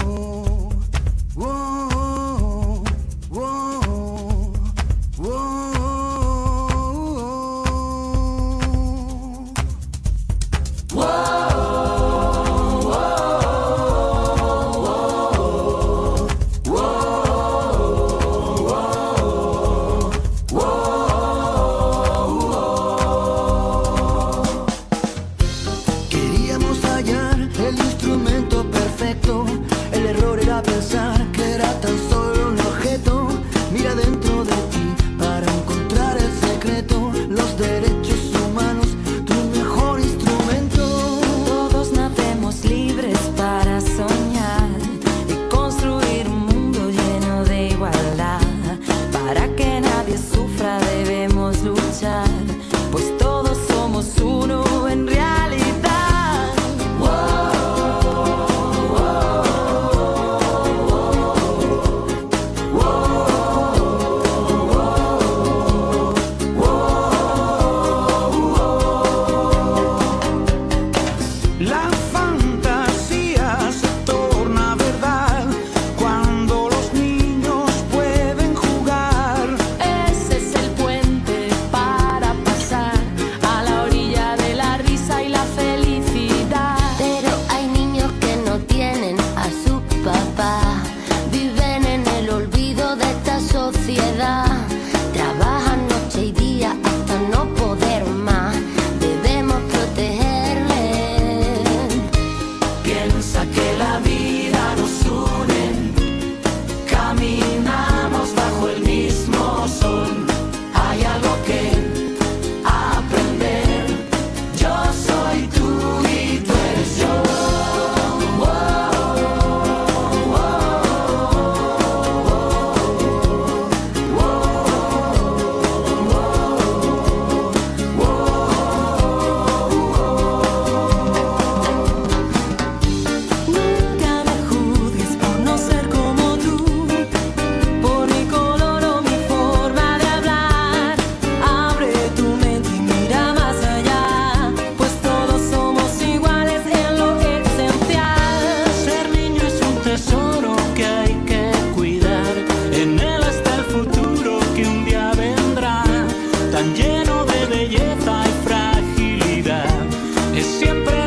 Queríamos hallar el instrumento perfecto. El error era pensar que era tan solo un objeto. Mira dentro de ti para encontrar el secreto. Los derechos humanos, tu mejor instrumento. Todos nacemos libres para soñar y construir un mundo lleno de igualdad. Para que nadie sufra debemos luchar, pues todos somos uno en realidad. La fantasía se torna verdad cuando los niños pueden jugar. Ese es el puente para pasar a la orilla de la risa y la felicidad. Pero hay niños que no tienen a su papá, viven en el olvido de esta sociedad, trabajan noche y día hasta no poder más, debemos protegerles. Piensa que la vida nos une, caminamos bajo el mismo sol. Hay algo que aprender. Yo soy tú y tú eres yo. Nunca me juzgues por no ser como tú, por mi color o mi forma de hablar. Abre tu mente y mira más allá, pues todos somos iguales en lo esencial. Ser niño es un tesoro que hay que cuidar. En él está el futuro que un día vendrá, tan lleno de belleza y fragilidad. Es siempre